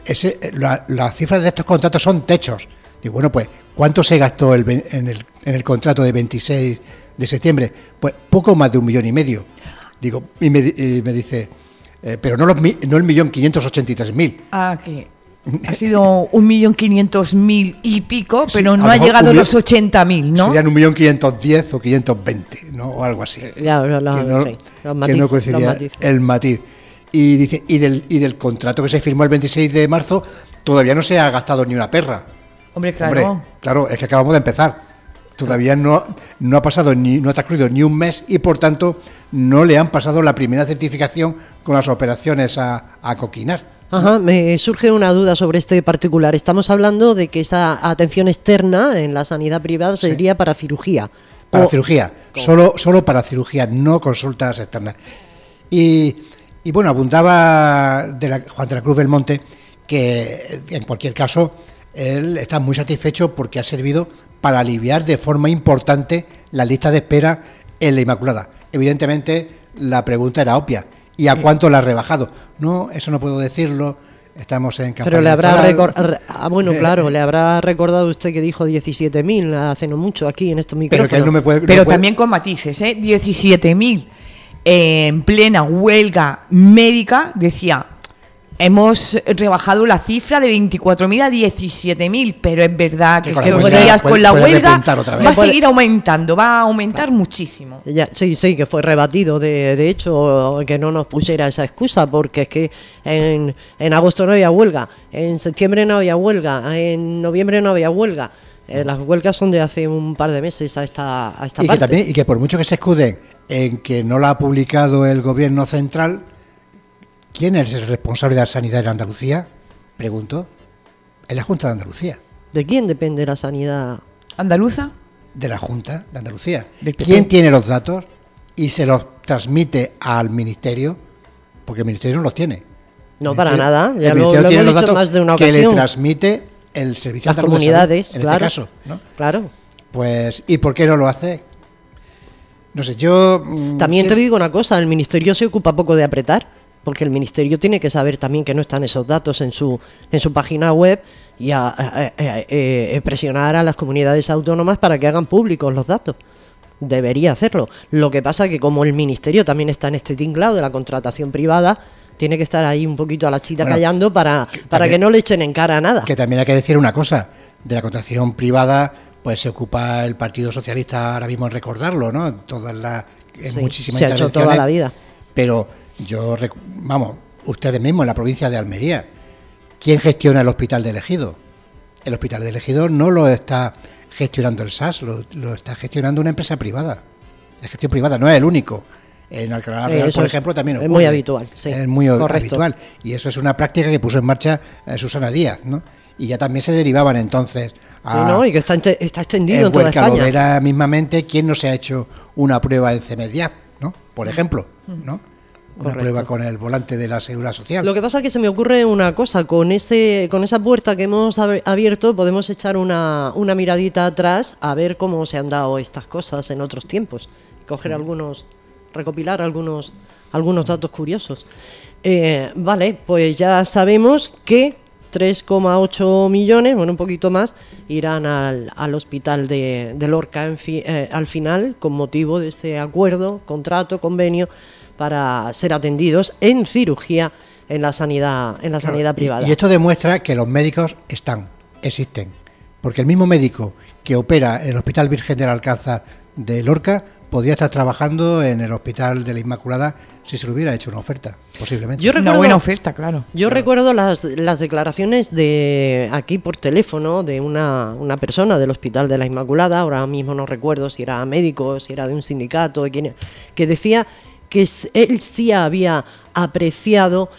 Las cifras de estos contratos son techos. Y bueno, pues, ¿cuánto se gastó en el contrato de 26 de septiembre? Pues poco más de 1,5 millones. Digo, y me dice, pero no el 1.583.000. Ah, que ha sido 1.500.000 y pico, pero no ha llegado a los 80.000, ¿no? Serían 1.510.000 o 520, ¿no? O algo así. Ya, que no coincidía el matiz. Y dice, y del contrato que se firmó el 26 de marzo todavía no se ha gastado ni una perra. Hombre, claro. Claro, es que acabamos de empezar. Todavía no ha pasado no ha transcurrido ni un mes y por tanto no le han pasado la primera certificación con las operaciones a coquinar. Ajá, me surge una duda sobre este particular. Estamos hablando de que esa atención externa en la sanidad privada sería para cirugía. Para cirugía, solo para cirugía, no consultas externas. Y bueno, apuntaba Juan de la Cruz Belmonte que en cualquier caso él está muy satisfecho porque ha servido para aliviar de forma importante la lista de espera en la Inmaculada. Evidentemente la pregunta era obvia, ¿y a cuánto la ha rebajado? No, eso no puedo decirlo, estamos en campaña. Pero le habrá claro, le habrá recordado usted que dijo 17.000 hace no mucho aquí en estos micrófonos. Pero que él no me puede, pero también con matices, 17.000 en plena huelga médica, decía, hemos rebajado la cifra de 24.000 a 17.000, pero es verdad que estos días con la huelga va a seguir aumentando, va a aumentar muchísimo. Ya, sí, que fue rebatido, de hecho, que no nos pusiera esa excusa, porque es que en agosto no había huelga, en septiembre no había huelga, en noviembre no había huelga. Las huelgas son de hace un par de meses a esta parte. Y que por mucho que se escuden en que no la ha publicado el gobierno central, ¿quién es el responsable de la sanidad en Andalucía? Pregunto. Es la Junta de Andalucía. ¿De quién depende la sanidad andaluza? De la Junta de Andalucía. ¿Quién tiene los datos y se los transmite al Ministerio? Porque el Ministerio no los tiene. No, para nada. Ya lo hemos dicho más de una ocasión. Que le transmite el Servicio Las comunidades, en claro. este caso, ¿no? Claro. Pues, ¿y por qué no lo hace? No sé, yo... También te digo una cosa, el Ministerio se ocupa poco de apretar, porque el Ministerio tiene que saber también que no están esos datos en su página web y presionar a las comunidades autónomas para que hagan públicos los datos. Debería hacerlo. Lo que pasa que como el Ministerio también está en este tinglado de la contratación privada, tiene que estar ahí un poquito a la chita callando para que no le echen en cara nada. Que también hay que decir una cosa, de la contratación privada pues se ocupa el Partido Socialista ahora mismo en recordarlo, ¿no? Muchísimas se ha hecho toda la vida. Pero ustedes mismos en la provincia de Almería, ¿quién gestiona el Hospital de Ejido? El Hospital de Ejido no lo está gestionando el SAS, lo está gestionando una empresa privada. Es gestión privada, no es el único. En Alcalá Real, por ejemplo, también ocurre. Es muy habitual, sí. Es muy habitual. Y eso es una práctica que puso en marcha Susana Díaz, ¿no? Y ya también se derivaban entonces y que está extendido en toda España. Huerca-Lovera mismamente, ¿quién no se ha hecho una prueba en CEMEDIAF, ¿no? Por ejemplo, ¿no? Una prueba con el volante de la Seguridad Social. Lo que pasa es que se me ocurre una cosa, con esa puerta que hemos abierto podemos echar una miradita atrás a ver cómo se han dado estas cosas en otros tiempos, recopilar algunos datos curiosos. Vale, pues ya sabemos que 3,8 millones, bueno, un poquito más, irán al hospital de Lorca al final, con motivo de ese acuerdo, contrato, convenio, para ser atendidos en cirugía en la sanidad privada. Y esto demuestra que los médicos existen, porque el mismo médico que opera en el Hospital Virgen del Alcázar de Lorca podría estar trabajando en el Hospital de la Inmaculada si se le hubiera hecho una oferta, posiblemente. Una buena oferta, claro. Yo recuerdo las declaraciones de aquí por teléfono de una persona del Hospital de la Inmaculada, ahora mismo no recuerdo si era médico, si era de un sindicato, que decía que él sí había apreciado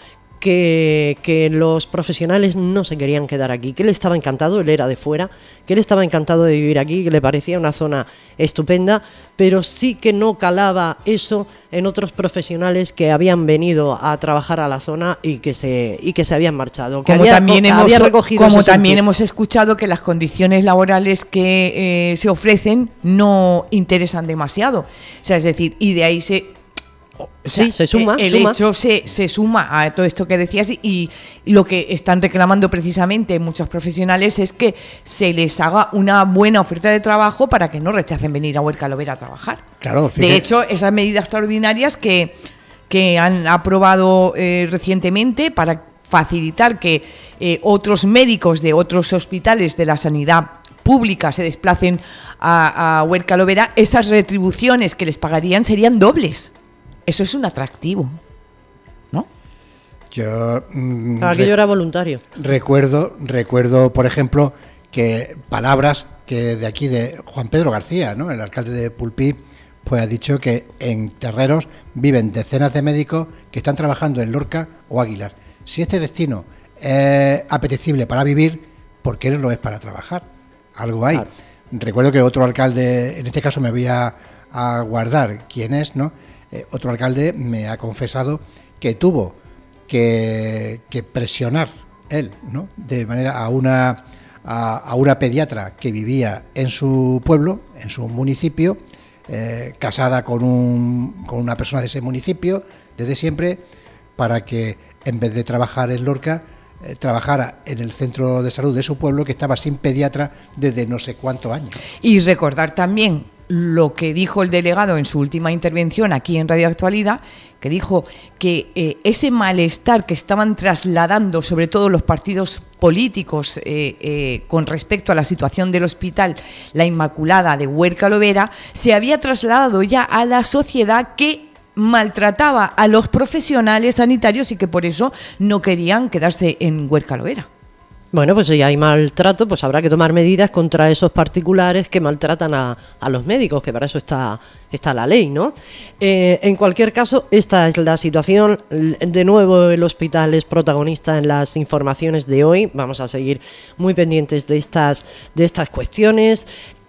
que los profesionales no se querían quedar aquí, que él estaba encantado, él era de fuera, que él estaba encantado de vivir aquí, que le parecía una zona estupenda, pero sí que no calaba eso en otros profesionales que habían venido a trabajar a la zona y que se habían marchado. Como también hemos escuchado que las condiciones laborales que se ofrecen no interesan demasiado. O sea, es decir, y de ahí se suma. Hecho se suma a todo esto que decías y lo que están reclamando precisamente muchos profesionales es que se les haga una buena oferta de trabajo para que no rechacen venir a Huerca-Lovera a trabajar. Claro, de hecho, esas medidas extraordinarias que han aprobado recientemente para facilitar que otros médicos de otros hospitales de la sanidad pública se desplacen a Huerca-Lovera, esas retribuciones que les pagarían serían dobles. Eso es un atractivo, ¿no? Aquello era voluntario. Recuerdo, por ejemplo, que palabras que de aquí de Juan Pedro García, ¿no? El alcalde de Pulpí, pues ha dicho que en Terreros viven decenas de médicos que están trabajando en Lorca o Águilas. Si este destino es apetecible para vivir, ¿por qué no lo es para trabajar? Algo hay. Claro. Recuerdo que otro alcalde, en este caso me voy a guardar quién es, ¿no? Otro alcalde me ha confesado que tuvo que presionar él, ¿no? De manera a una pediatra que vivía en su pueblo, en su municipio, casada con una persona de ese municipio desde siempre, para que en vez de trabajar en Lorca trabajara en el centro de salud de su pueblo, que estaba sin pediatra desde no sé cuántos años. Y recordar también lo que dijo el delegado en su última intervención aquí en Radio Actualidad, que dijo que ese malestar que estaban trasladando sobre todo los partidos políticos con respecto a la situación del Hospital La Inmaculada de Huerca-Lovera se había trasladado ya a la sociedad, que maltrataba a los profesionales sanitarios y que por eso no querían quedarse en Huerca-Lovera. Bueno, pues si hay maltrato, pues habrá que tomar medidas contra esos particulares que maltratan a los médicos, que para eso está la ley, ¿no? En cualquier caso, esta es la situación. De nuevo, el hospital es protagonista en las informaciones de hoy. Vamos a seguir muy pendientes de estas cuestiones.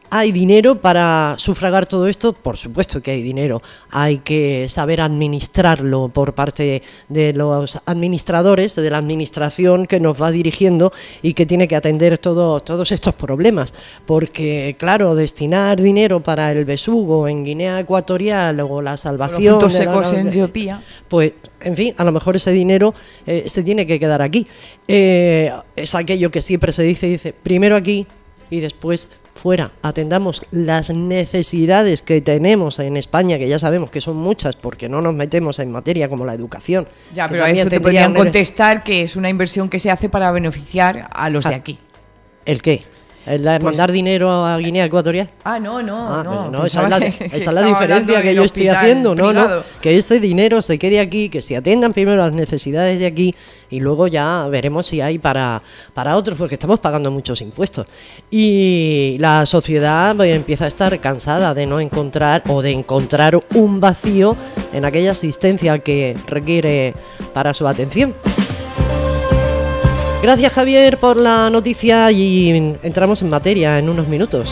¿Hay dinero para sufragar todo esto? Por supuesto que hay dinero. Hay que saber administrarlo por parte de los administradores, de la administración que nos va dirigiendo y que tiene que atender todos estos problemas. Porque, claro, destinar dinero para el besugo en Guinea Ecuatorial o la salvación... Los frutos secos en Etiopía. Pues, en fin, a lo mejor ese dinero se tiene que quedar aquí. Es aquello que siempre se dice, primero aquí y después fuera. Atendamos las necesidades que tenemos en España, que ya sabemos que son muchas porque no nos metemos en materia como la educación. Ya, pero a eso te podrían contestar que es una inversión que se hace para beneficiar a los de aquí. ¿El qué? ¿Mandar dinero a Guinea Ecuatorial? No, esa es la diferencia que yo estoy haciendo. No, que ese dinero se quede aquí, que se atiendan primero las necesidades de aquí y luego ya veremos si hay para otros, porque estamos pagando muchos impuestos. Y la sociedad empieza a estar cansada de no encontrar o de encontrar un vacío en aquella asistencia que requiere para su atención. Gracias, Javier, por la noticia y entramos en materia en unos minutos.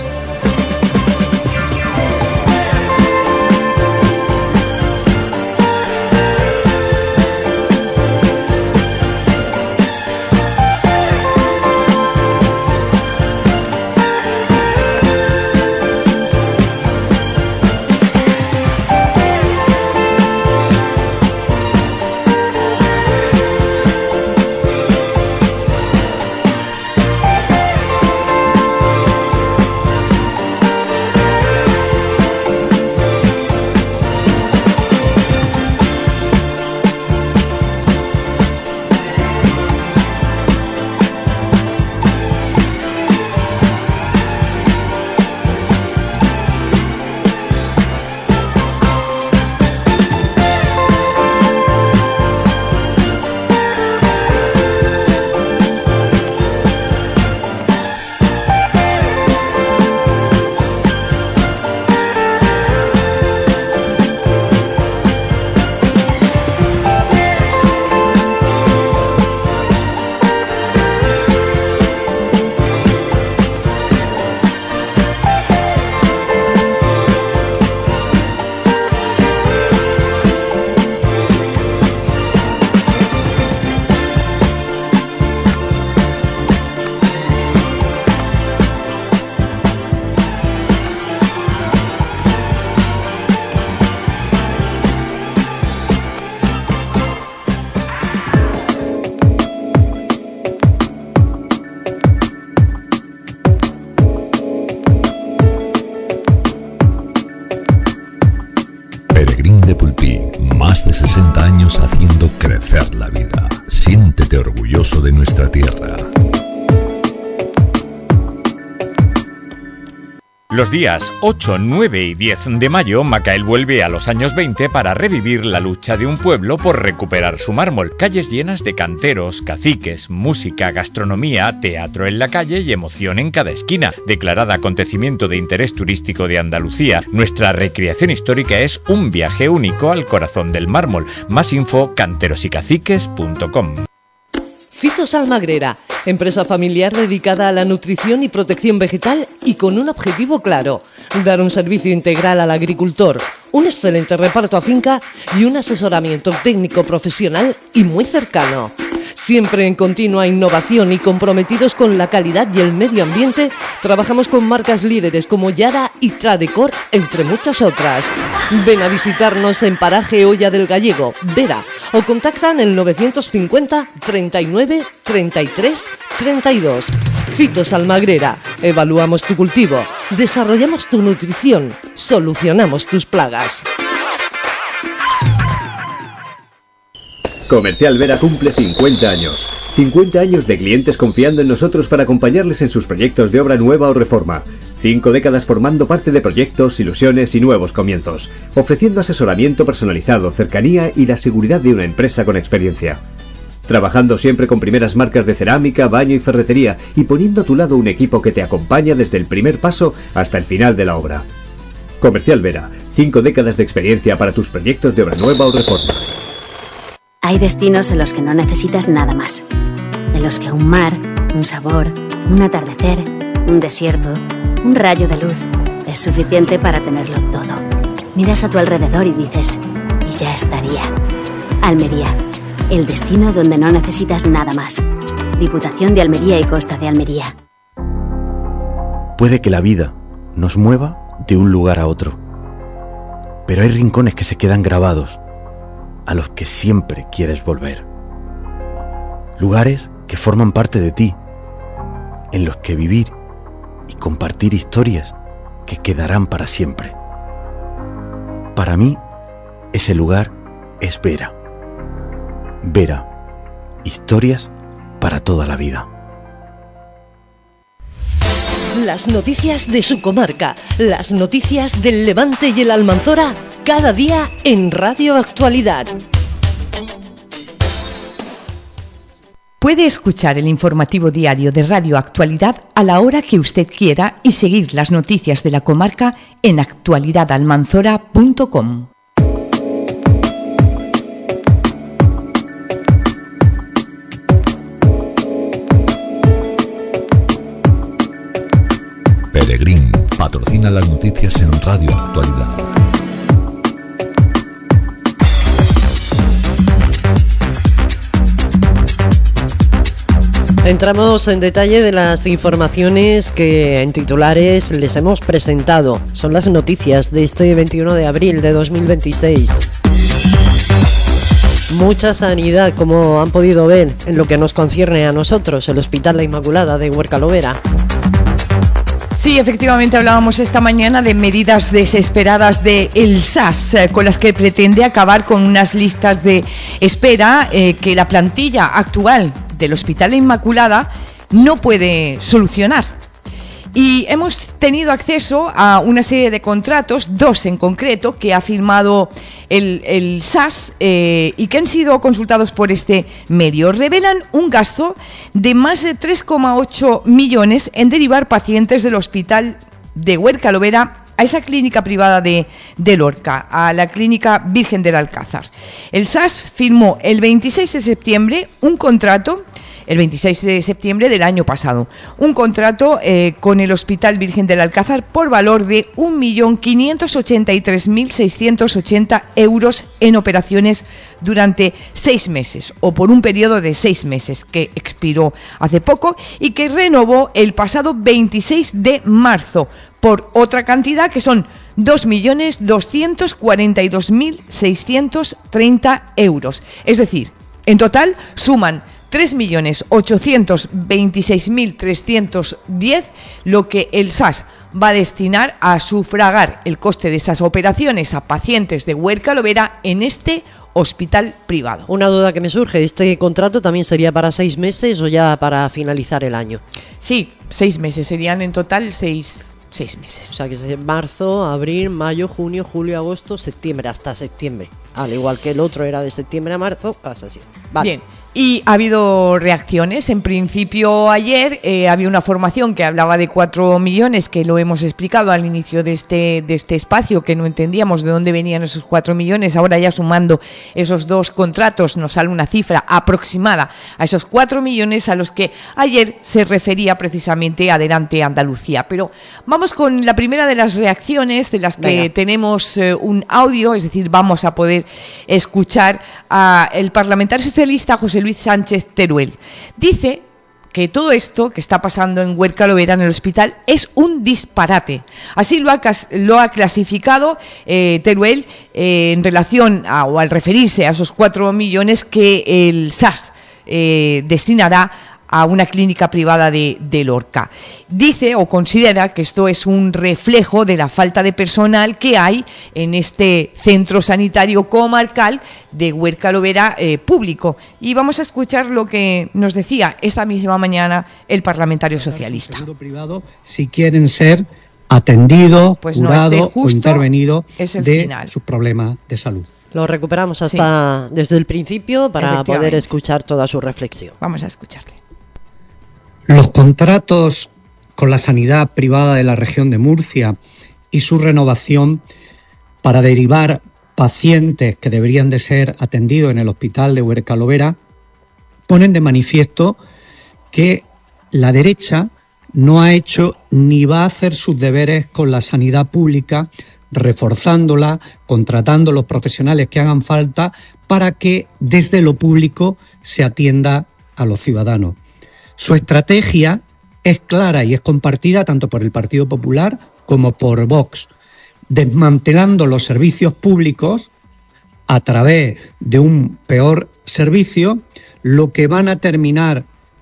Más de 60 años haciendo crecer la vida. Siéntete orgulloso de nuestra tierra. Los días 8, 9 y 10 de mayo, Macael vuelve a los años 20 para revivir la lucha de un pueblo por recuperar su mármol. Calles llenas de canteros, caciques, música, gastronomía, teatro en la calle y emoción en cada esquina. Declarada acontecimiento de interés turístico de Andalucía, nuestra recreación histórica es un viaje único al corazón del mármol. Más info, canterosycaciques.com. Fitos Almagrera, empresa familiar dedicada a la nutrición y protección vegetal y con un objetivo claro: dar un servicio integral al agricultor, un excelente reparto a finca y un asesoramiento técnico profesional y muy cercano. Siempre en continua innovación y comprometidos con la calidad y el medio ambiente, trabajamos con marcas líderes como Yara y Tradecor, entre muchas otras. Ven a visitarnos en Paraje Olla del Gallego, Vera, o contactan el 950 39 33 32. Fitos Almagrera, evaluamos tu cultivo, desarrollamos tu nutrición, solucionamos tus plagas. Comercial Vera cumple 50 años. 50 años de clientes confiando en nosotros para acompañarles en sus proyectos de obra nueva o reforma. 5 décadas formando parte de proyectos, ilusiones y nuevos comienzos. Ofreciendo asesoramiento personalizado, cercanía y la seguridad de una empresa con experiencia. Trabajando siempre con primeras marcas de cerámica, baño y ferretería y poniendo a tu lado un equipo que te acompaña desde el primer paso hasta el final de la obra. Comercial Vera, 5 décadas de experiencia para tus proyectos de obra nueva o reforma. Hay destinos en los que no necesitas nada más. En los que un mar, un sabor, un atardecer, un desierto, Un rayo de luz es suficiente para tenerlo todo. Miras a tu alrededor y dices, y ya estaría. Almería, el destino donde no necesitas nada más. Diputación de Almería y Costa de Almería. Puede que la vida nos mueva de un lugar a otro, pero hay rincones que se quedan grabados, a los que siempre quieres volver. Lugares que forman parte de ti, en los que vivir y compartir historias que quedarán para siempre. Para mí, ese lugar es Vera. Vera, historias para toda la vida. Las noticias de su comarca, las noticias del Levante y el Almanzora, cada día en Radio Actualidad. Puede escuchar el informativo diario de Radio Actualidad a la hora que usted quiera y seguir las noticias de la comarca en actualidadalmanzora.com. Peregrín patrocina las noticias en Radio Actualidad. Entramos en detalle de las informaciones que en titulares les hemos presentado. Son las noticias de este 21 de abril de 2026. Mucha sanidad, como han podido ver, en lo que nos concierne a nosotros, el Hospital La Inmaculada de Huerca-Lovera. Sí, efectivamente hablábamos esta mañana de medidas desesperadas del SAS, con las que pretende acabar con unas listas de espera que la plantilla actual del Hospital La Inmaculada no puede solucionar. Y hemos tenido acceso a una serie de contratos, 2 en concreto, que ha firmado el SAS y que han sido consultados por este medio. Revelan un gasto de más de 3,8 millones en derivar pacientes del Hospital de Huerca-Lovera a esa clínica privada de Lorca, a la Clínica Virgen del Alcázar. El SAS firmó el 26 de septiembre un contrato, el 26 de septiembre del año pasado, un contrato con el Hospital Virgen del Alcázar por valor de 1.583.680 euros en operaciones durante 6 meses, o por un periodo de 6 meses que expiró hace poco y que renovó el pasado 26 de marzo por otra cantidad que son 2.242.630 euros. Es decir, en total suman 3.826.310, lo que el SAS va a destinar a sufragar el coste de esas operaciones a pacientes de Huerca-Lovera en este hospital privado. Una duda que me surge, ¿este contrato también sería para 6 meses o ya para finalizar el año? Sí, 6 meses, serían en total 6 meses. O sea que es marzo, abril, mayo, junio, julio, agosto, septiembre, hasta septiembre. Al igual que el otro era de septiembre a marzo, pasa así. Vale. Bien, y ha habido reacciones. En principio ayer había una formación que hablaba de 4 millones, que lo hemos explicado al inicio de este espacio, que no entendíamos de dónde venían esos 4 millones. Ahora ya sumando esos 2 contratos nos sale una cifra aproximada a esos 4 millones a los que ayer se refería precisamente Adelante Andalucía. Pero vamos con la primera de las reacciones, de las que tenemos un audio, es decir, vamos a poder escuchar al parlamentario socialista José Luis Sánchez Teruel. Dice que todo esto que está pasando en Huerca-Lovera, en el hospital, es un disparate. Así lo ha clasificado Teruel en relación o al referirse a esos 4 millones que el SAS destinará a una clínica privada de Lorca. Dice o considera que esto es un reflejo de la falta de personal que hay en este centro sanitario comarcal de Huerca-Lovera público. Y vamos a escuchar lo que nos decía esta misma mañana el parlamentario socialista. Seguro privado, si quieren ser atendidos, pues curados o intervenidos de sus problemas de salud. Lo recuperamos hasta desde el principio para poder escuchar toda su reflexión. Vamos a escucharle. Los contratos con la sanidad privada de la región de Murcia y su renovación para derivar pacientes que deberían de ser atendidos en el hospital de Huerca-Lovera ponen de manifiesto que la derecha no ha hecho ni va a hacer sus deberes con la sanidad pública, reforzándola, contratando los profesionales que hagan falta para que desde lo público se atienda a los ciudadanos. Su estrategia es clara y es compartida tanto por el Partido Popular como por Vox, desmantelando los servicios públicos a través de un peor servicio. Lo que van a terminar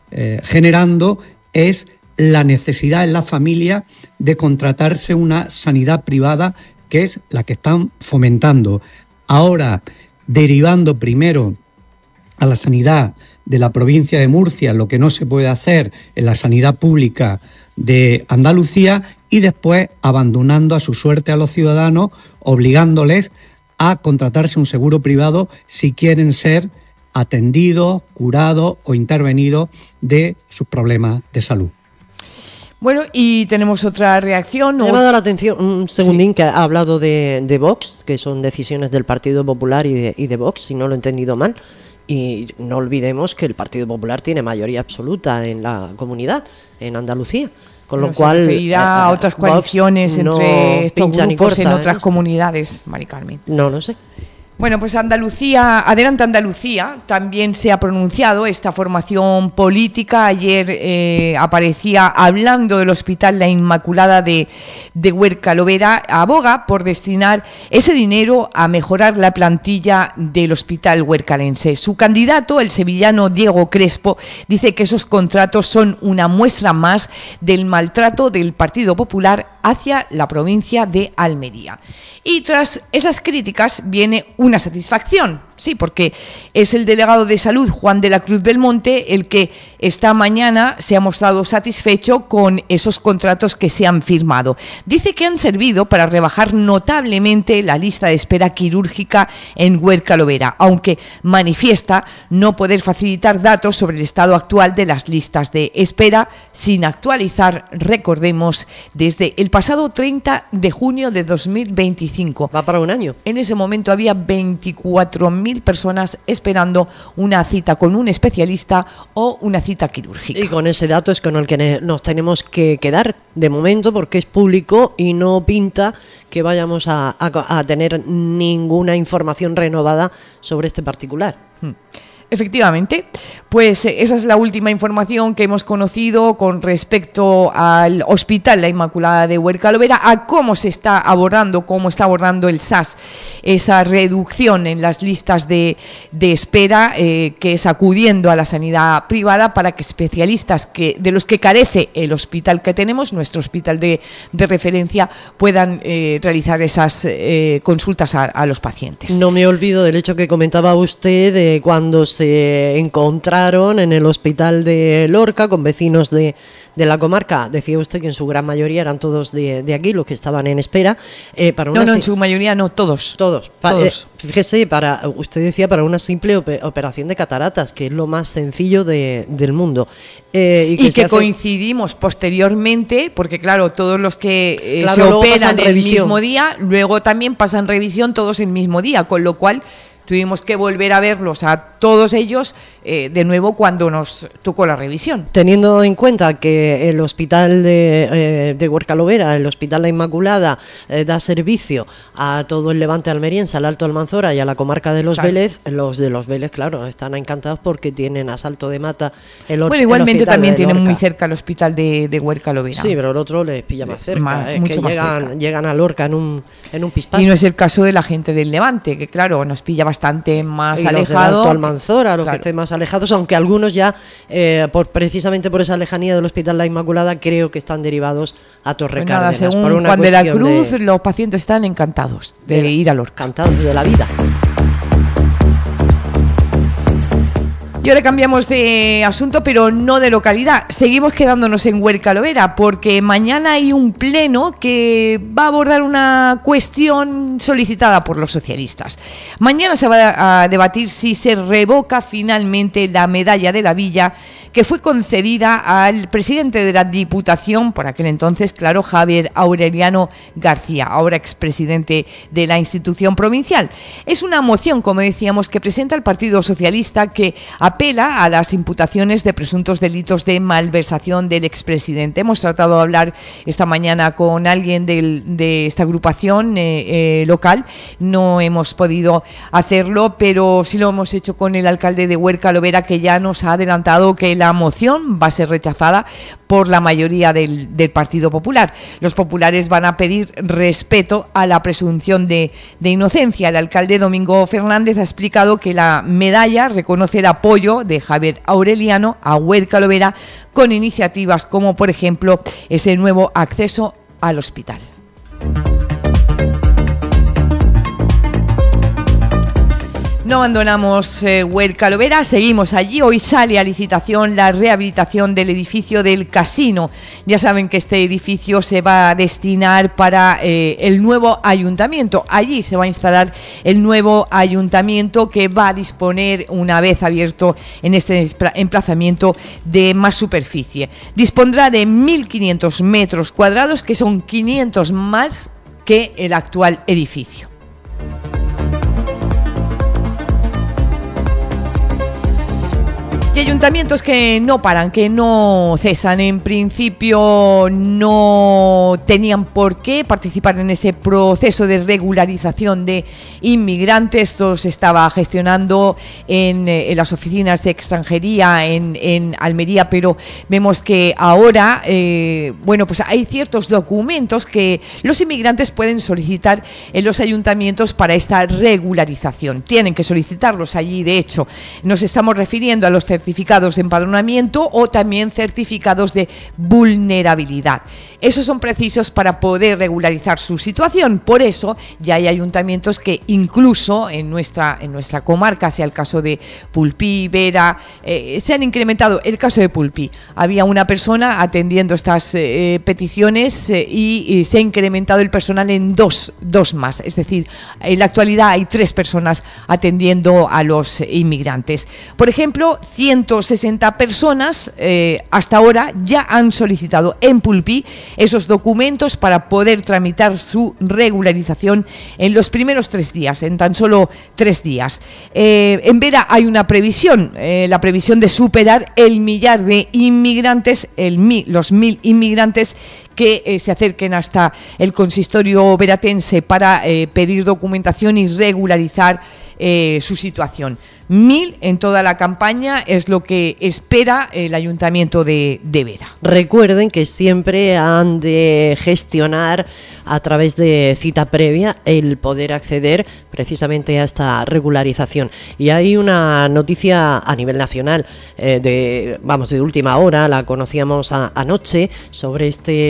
generando es la necesidad en la familia de contratarse una sanidad privada, que es la que están fomentando. Ahora, derivando primero a la sanidad de la provincia de Murcia lo que no se puede hacer en la sanidad pública de Andalucía, y después abandonando a su suerte a los ciudadanos, obligándoles a contratarse un seguro privado si quieren ser atendidos, curados o intervenidos de sus problemas de salud. Bueno, y tenemos otra reacción. Me ha llamado la atención un segundín, que ha hablado de Vox, que son decisiones del Partido Popular y de Vox, si no lo he entendido mal. Y no olvidemos que el Partido Popular tiene mayoría absoluta en la comunidad, en Andalucía. Con lo cual, se referirá a otras coaliciones entre estos grupos en otras comunidades, Mari Carmen. No lo sé. Bueno, pues Andalucía, Adelante Andalucía, también se ha pronunciado. Esta formación política ayer aparecía hablando del Hospital La Inmaculada de Huerca Lovera. Aboga por destinar ese dinero a mejorar la plantilla del hospital huercalense. Su candidato, el sevillano Diego Crespo, dice que esos contratos son una muestra más del maltrato del Partido Popular hacia la provincia de Almería. Y tras esas críticas viene una satisfacción, sí, porque es el delegado de Salud, Juan de la Cruz Belmonte, el que esta mañana se ha mostrado satisfecho con esos contratos que se han firmado. Dice que han servido para rebajar notablemente la lista de espera quirúrgica en Huerca Lovera, aunque manifiesta no poder facilitar datos sobre el estado actual de las listas de espera sin actualizar, recordemos, desde el pasado 30 de junio de 2025. Va para un año. En ese momento había 24.000 personas esperando una cita con un especialista o una cita quirúrgica. Y con ese dato es con el que nos tenemos que quedar de momento, porque es público y no pinta que vayamos a tener ninguna información renovada sobre este particular. Efectivamente, pues esa es la última información que hemos conocido con respecto al Hospital La Inmaculada de Huerca Lovera, a cómo se está abordando, cómo está abordando el SAS esa reducción en las listas de espera, que es acudiendo a la sanidad privada para que especialistas de los que carece el hospital que tenemos, nuestro hospital de referencia, puedan realizar esas consultas a los pacientes. No me olvido del hecho que comentaba usted de cuando se encontraron en el hospital de Lorca con vecinos de la comarca. Decía usted que en su gran mayoría eran todos de aquí los que estaban en espera. En su mayoría no, todos. Fíjese, usted decía para una simple operación de cataratas, que es lo más sencillo del mundo. Y que coincidimos posteriormente, porque claro, todos los que se operan el mismo día, luego también pasan revisión todos el mismo día, con lo cual tuvimos que volver a verlos a todos ellos de nuevo cuando nos tocó la revisión. Teniendo en cuenta que el hospital de Huerca Lovera, el Hospital La Inmaculada, da servicio a todo el levante almeriense, al Alto Almanzora y a la comarca de los Vélez, los de los Vélez, claro, están encantados porque tienen a Salto de Mata igualmente también tienen muy cerca el hospital de Huerca Lovera. Sí, pero el otro les pilla más cerca, mucho más cerca. Llegan a Lorca en un pispás. Y no es el caso de la gente del Levante, que claro, nos pilla bastante más alejado. Alto Almanzora, los que estén más alejados, aunque algunos ya, precisamente por esa lejanía del Hospital La Inmaculada, creo que están derivados a Torrecárdenas. Pues según Juan de la Cruz, los pacientes están encantados de ir a Lorca. Encantados de la vida. Y ahora cambiamos de asunto, pero no de localidad. Seguimos quedándonos en Huerca Lovera, porque mañana hay un pleno que va a abordar una cuestión solicitada por los socialistas. Mañana se va a debatir si se revoca finalmente la medalla de la Villa que fue concedida al presidente de la Diputación, por aquel entonces, claro, Javier Aureliano García, ahora expresidente de la institución provincial. Es una moción, como decíamos, que presenta el Partido Socialista, que a apela a las imputaciones de presuntos delitos de malversación del expresidente. Hemos tratado de hablar esta mañana con alguien de esta agrupación local, no hemos podido hacerlo, pero sí lo hemos hecho con el alcalde de Huerca Lovera, que ya nos ha adelantado que la moción va a ser rechazada por la mayoría del Partido Popular. Los populares van a pedir respeto a la presunción de inocencia. El alcalde Domingo Fernández ha explicado que la medalla reconoce el apoyo de Javier Aureliano a Huerca Lovera con iniciativas como, por ejemplo, ese nuevo acceso al hospital. No abandonamos Huerca Lovera, seguimos allí. Hoy sale a licitación la rehabilitación del edificio del casino. Ya saben que este edificio se va a destinar para el nuevo ayuntamiento. Allí se va a instalar el nuevo ayuntamiento, que va a disponer, una vez abierto en este emplazamiento, de más superficie. Dispondrá de 1.500 metros cuadrados, que son 500 más que el actual edificio. Y ayuntamientos que no paran, que no cesan. En principio no tenían por qué participar en ese proceso de regularización de inmigrantes. Esto se estaba gestionando en las oficinas de extranjería en Almería, pero vemos que ahora, pues hay ciertos documentos que los inmigrantes pueden solicitar en los ayuntamientos para esta regularización. Tienen que solicitarlos allí. De hecho, nos estamos refiriendo a los certificados de empadronamiento o también certificados de vulnerabilidad. Esos son precisos para poder regularizar su situación. Por eso ya hay ayuntamientos que incluso en nuestra comarca, sea el caso de Pulpí, Vera, se han incrementado. El caso de Pulpí, había una persona atendiendo estas peticiones y se ha incrementado el personal en dos más. Es decir, en la actualidad hay 3 personas atendiendo a los inmigrantes. Por ejemplo, 160 personas hasta ahora ya han solicitado en Pulpí esos documentos para poder tramitar su regularización en los primeros 3 días, en tan solo 3 días. En Vera hay una previsión, la previsión de superar el millar de inmigrantes, los 1.000 inmigrantes que se acerquen hasta el consistorio veratense para pedir documentación y regularizar su situación. 1.000 en toda la campaña es lo que espera el Ayuntamiento de Vera. Recuerden que siempre han de gestionar a través de cita previa el poder acceder precisamente a esta regularización. Y hay una noticia a nivel nacional de última hora, la conocíamos anoche, sobre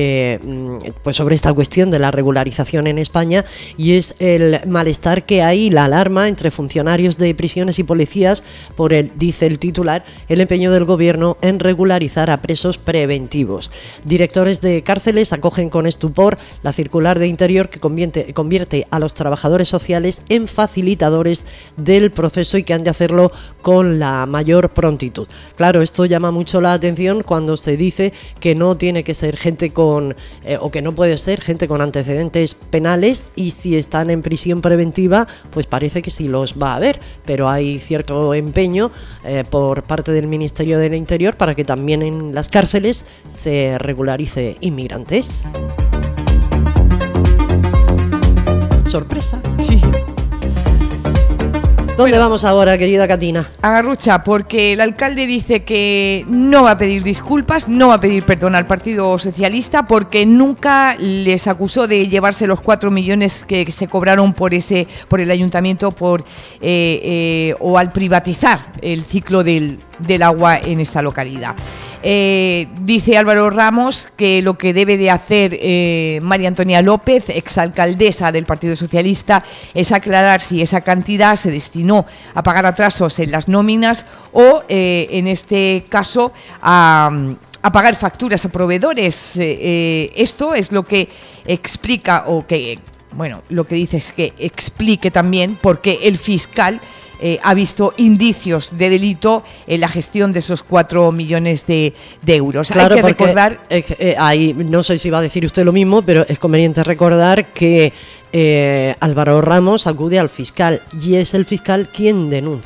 sobre esta cuestión de la regularización en España, y es el malestar que hay, la alarma entre funcionarios de prisiones y policías por dice el titular, el empeño del gobierno en regularizar a presos preventivos. Directores de cárceles acogen con estupor la circular de Interior que convierte a los trabajadores sociales en facilitadores del proceso y que han de hacerlo con la mayor prontitud. Claro, esto llama mucho la atención cuando se dice que no tiene que ser gente o que no puede ser gente con antecedentes penales, y si están en prisión preventiva, pues parece que sí los va a haber, pero hay cierto empeño por parte del Ministerio del Interior para que también en las cárceles se regularice inmigrantes. Sorpresa. Sí. ¿Dónde vamos ahora, querida Catina? A Garrucha, porque el alcalde dice que no va a pedir disculpas, no va a pedir perdón al Partido Socialista, porque nunca les acusó de llevarse los 4 millones que se cobraron por el ayuntamiento o al privatizar el ciclo del agua en esta localidad. Dice Álvaro Ramos que lo que debe de hacer María Antonia López, exalcaldesa del Partido Socialista, es aclarar si esa cantidad se destinó a pagar atrasos en las nóminas o, en este caso, a pagar facturas a proveedores. Esto es lo que explica, lo que dice es que explique también por qué el fiscal ha visto indicios de delito en la gestión de esos 4 millones de euros. Claro, hay que recordar... no sé si va a decir usted lo mismo, pero es conveniente recordar que Álvaro Ramos acude al fiscal y es el fiscal quien denuncia.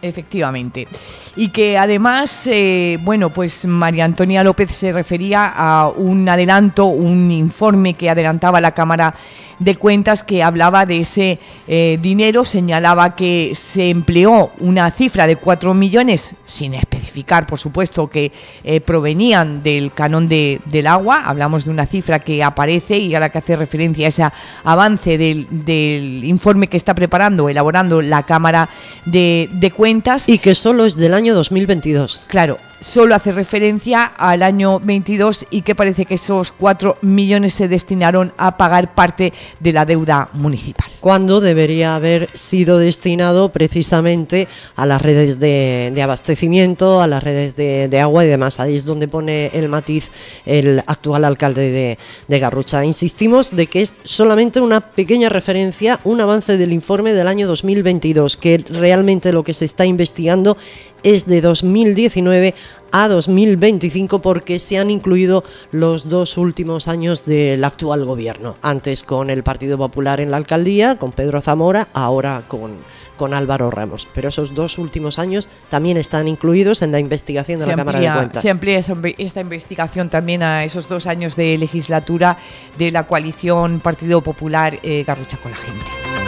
Efectivamente. Y que además, bueno, pues María Antonia López se refería a un adelanto, un informe que adelantaba la Cámara de Cuentas que hablaba de ese dinero, señalaba que se empleó una cifra de 4 millones, sin especificar, por supuesto, que provenían del canon del agua. Hablamos de una cifra que aparece y a la que hace referencia a ese avance del informe que está elaborando la Cámara de Cuentas. Y que solo es del año 2022. Claro, solo hace referencia al año 22 y que parece que esos 4 millones se destinaron a pagar parte de la deuda municipal. Cuando debería haber sido destinado precisamente a las redes de abastecimiento, a las redes de agua y demás. Ahí es donde pone el matiz el actual alcalde de Garrucha. Insistimos de que es solamente una pequeña referencia, un avance del informe del año 2022, que realmente lo que se está investigando es de 2019 a 2025 porque se han incluido los 2 últimos años del actual gobierno. Antes con el Partido Popular en la alcaldía, con Pedro Zamora, ahora con Álvaro Ramos. Pero esos 2 últimos años también están incluidos en la investigación de la Cámara de Cuentas. Se amplía esta investigación también a esos 2 años de legislatura de la coalición Partido Popular Garrucha con la Gente.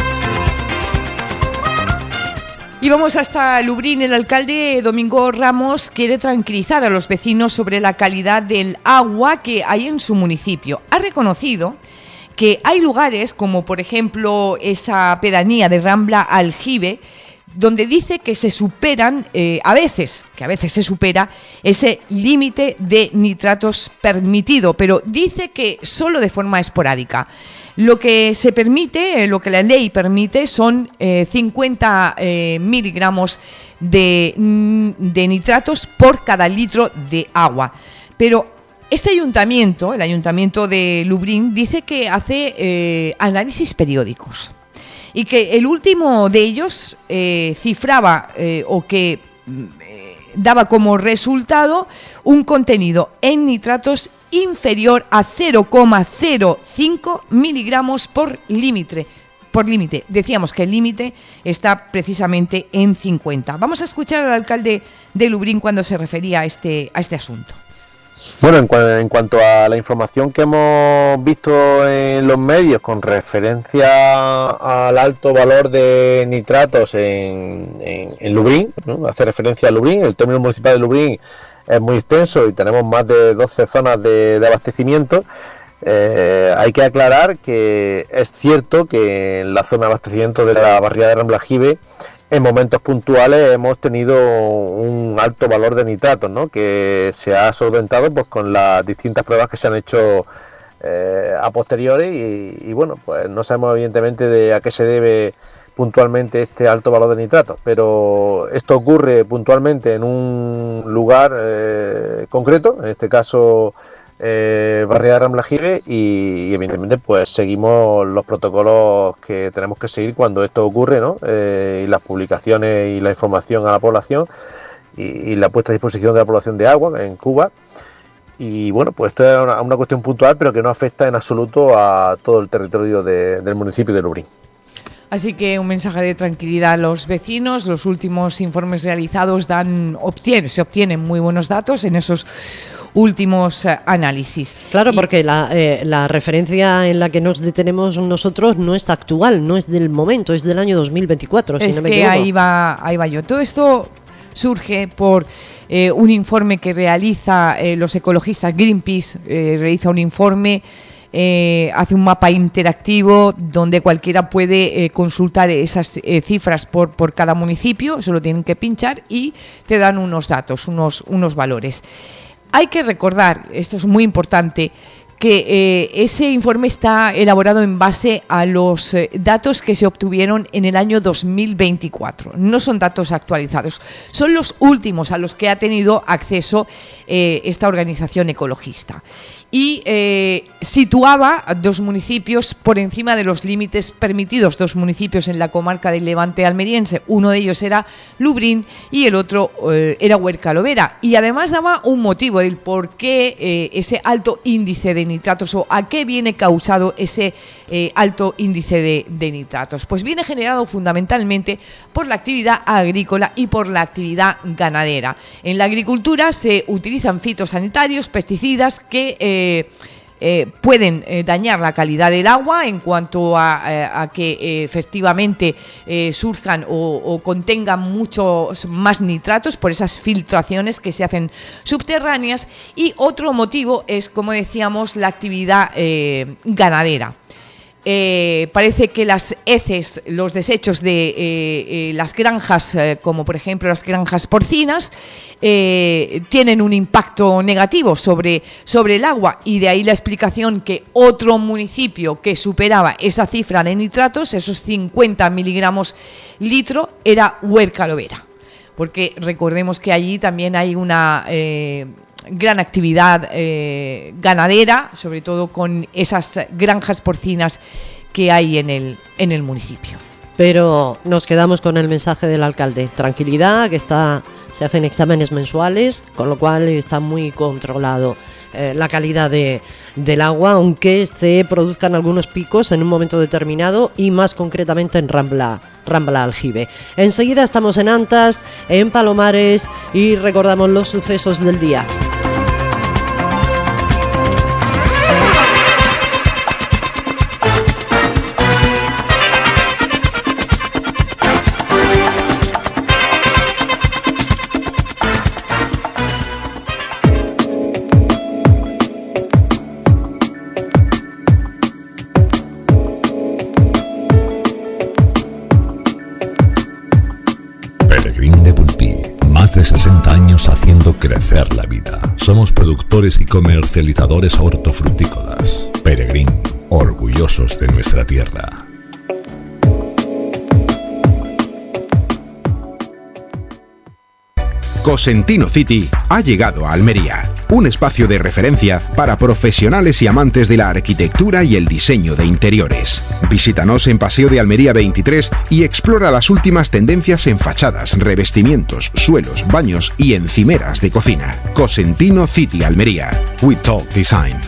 Y vamos hasta Lubriñ. El alcalde Domingo Ramos quiere tranquilizar a los vecinos sobre la calidad del agua que hay en su municipio. Ha reconocido que hay lugares, como por ejemplo esa pedanía de Rambla Aljibe, donde dice que se superan, a veces se supera ese límite de nitratos permitido, pero dice que solo de forma esporádica. Lo que se permite, lo que la ley permite son 50 miligramos de nitratos por cada litro de agua. Pero este ayuntamiento, el ayuntamiento de Lubriñ, dice que hace análisis periódicos y que el último de ellos cifraba o que daba como resultado un contenido en nitratos inferior a 0,05 miligramos por límite. Decíamos que el límite está precisamente en 50. Vamos a escuchar al alcalde de Lubriñ cuando se refería a este asunto. Bueno, en cuanto a la información que hemos visto en los medios con referencia al alto valor de nitratos en Lubriñ, ¿no? Hace referencia a Lubriñ, el término municipal de Lubriñ es muy extenso y tenemos más de 12 zonas de abastecimiento. Hay que aclarar que es cierto que en la zona de abastecimiento de la barriada de Rambla Aljibe en momentos puntuales hemos tenido un alto valor de nitratos, ¿no? Que se ha solventado pues con las distintas pruebas que se han hecho a posteriores y bueno, pues no sabemos evidentemente a qué se debe puntualmente este alto valor de nitratos, pero esto ocurre puntualmente en un lugar concreto, en este caso barriada de Rambla Aljibe, y evidentemente pues seguimos los protocolos que tenemos que seguir cuando esto ocurre, ¿no? Y las publicaciones y la información a la población y la puesta a disposición de la población de agua en Cuba. Y bueno, pues esto es una cuestión puntual, pero que no afecta en absoluto a todo el territorio del municipio de Lubriñ. Así que un mensaje de tranquilidad a los vecinos. Los últimos informes realizados se obtienen muy buenos datos en esos últimos análisis. Claro, porque la referencia en la que nos detenemos nosotros no es actual, no es del momento, es del año 2024, si no me equivoco. ahí va yo. Todo esto surge por un informe que realiza los ecologistas Greenpeace, realiza un informe. Hace un mapa interactivo donde cualquiera puede consultar esas cifras por cada municipio, solo tienen que pinchar y te dan unos datos, unos valores. Hay que recordar, esto es muy importante, que ese informe está elaborado en base a los datos que se obtuvieron en el año 2024. No son datos actualizados, son los últimos a los que ha tenido acceso esta organización ecologista. Y situaba a 2 municipios por encima de los límites permitidos, 2 municipios en la comarca del Levante almeriense. Uno de ellos era Lubriñ y el otro era Huerca Lovera. Y además daba un motivo del por qué ese alto índice de nitratos o a qué viene causado ese alto índice de nitratos. Pues viene generado fundamentalmente por la actividad agrícola y por la actividad ganadera. En la agricultura se utilizan fitosanitarios, pesticidas que pueden dañar la calidad del agua en cuanto a que efectivamente surjan o contengan muchos más nitratos por esas filtraciones que se hacen subterráneas, y otro motivo es, como decíamos, la actividad ganadera. Parece que las heces, los desechos de las granjas, como por ejemplo las granjas porcinas, tienen un impacto negativo sobre el agua, y de ahí la explicación que otro municipio que superaba esa cifra de nitratos, esos 50 miligramos litro, era Huerca-Lovera, porque recordemos que allí también hay una gran actividad ganadera, sobre todo con esas granjas porcinas que hay en el municipio. Pero nos quedamos con el mensaje del alcalde: tranquilidad, que se hacen exámenes mensuales, con lo cual está muy controlado la calidad del agua, aunque se produzcan algunos picos en un momento determinado, y más concretamente en Rambla Aljibe. Enseguida estamos en Antas, en Palomares, y recordamos los sucesos del día. De 60 años haciendo crecer la vida. Somos productores y comercializadores hortofrutícolas. Peregrín, orgullosos de nuestra tierra. Cosentino City ha llegado a Almería, un espacio de referencia para profesionales y amantes de la arquitectura y el diseño de interiores. Visítanos en Paseo de Almería 23 y explora las últimas tendencias en fachadas, revestimientos, suelos, baños y encimeras de cocina. Cosentino City Almería. We Talk Design.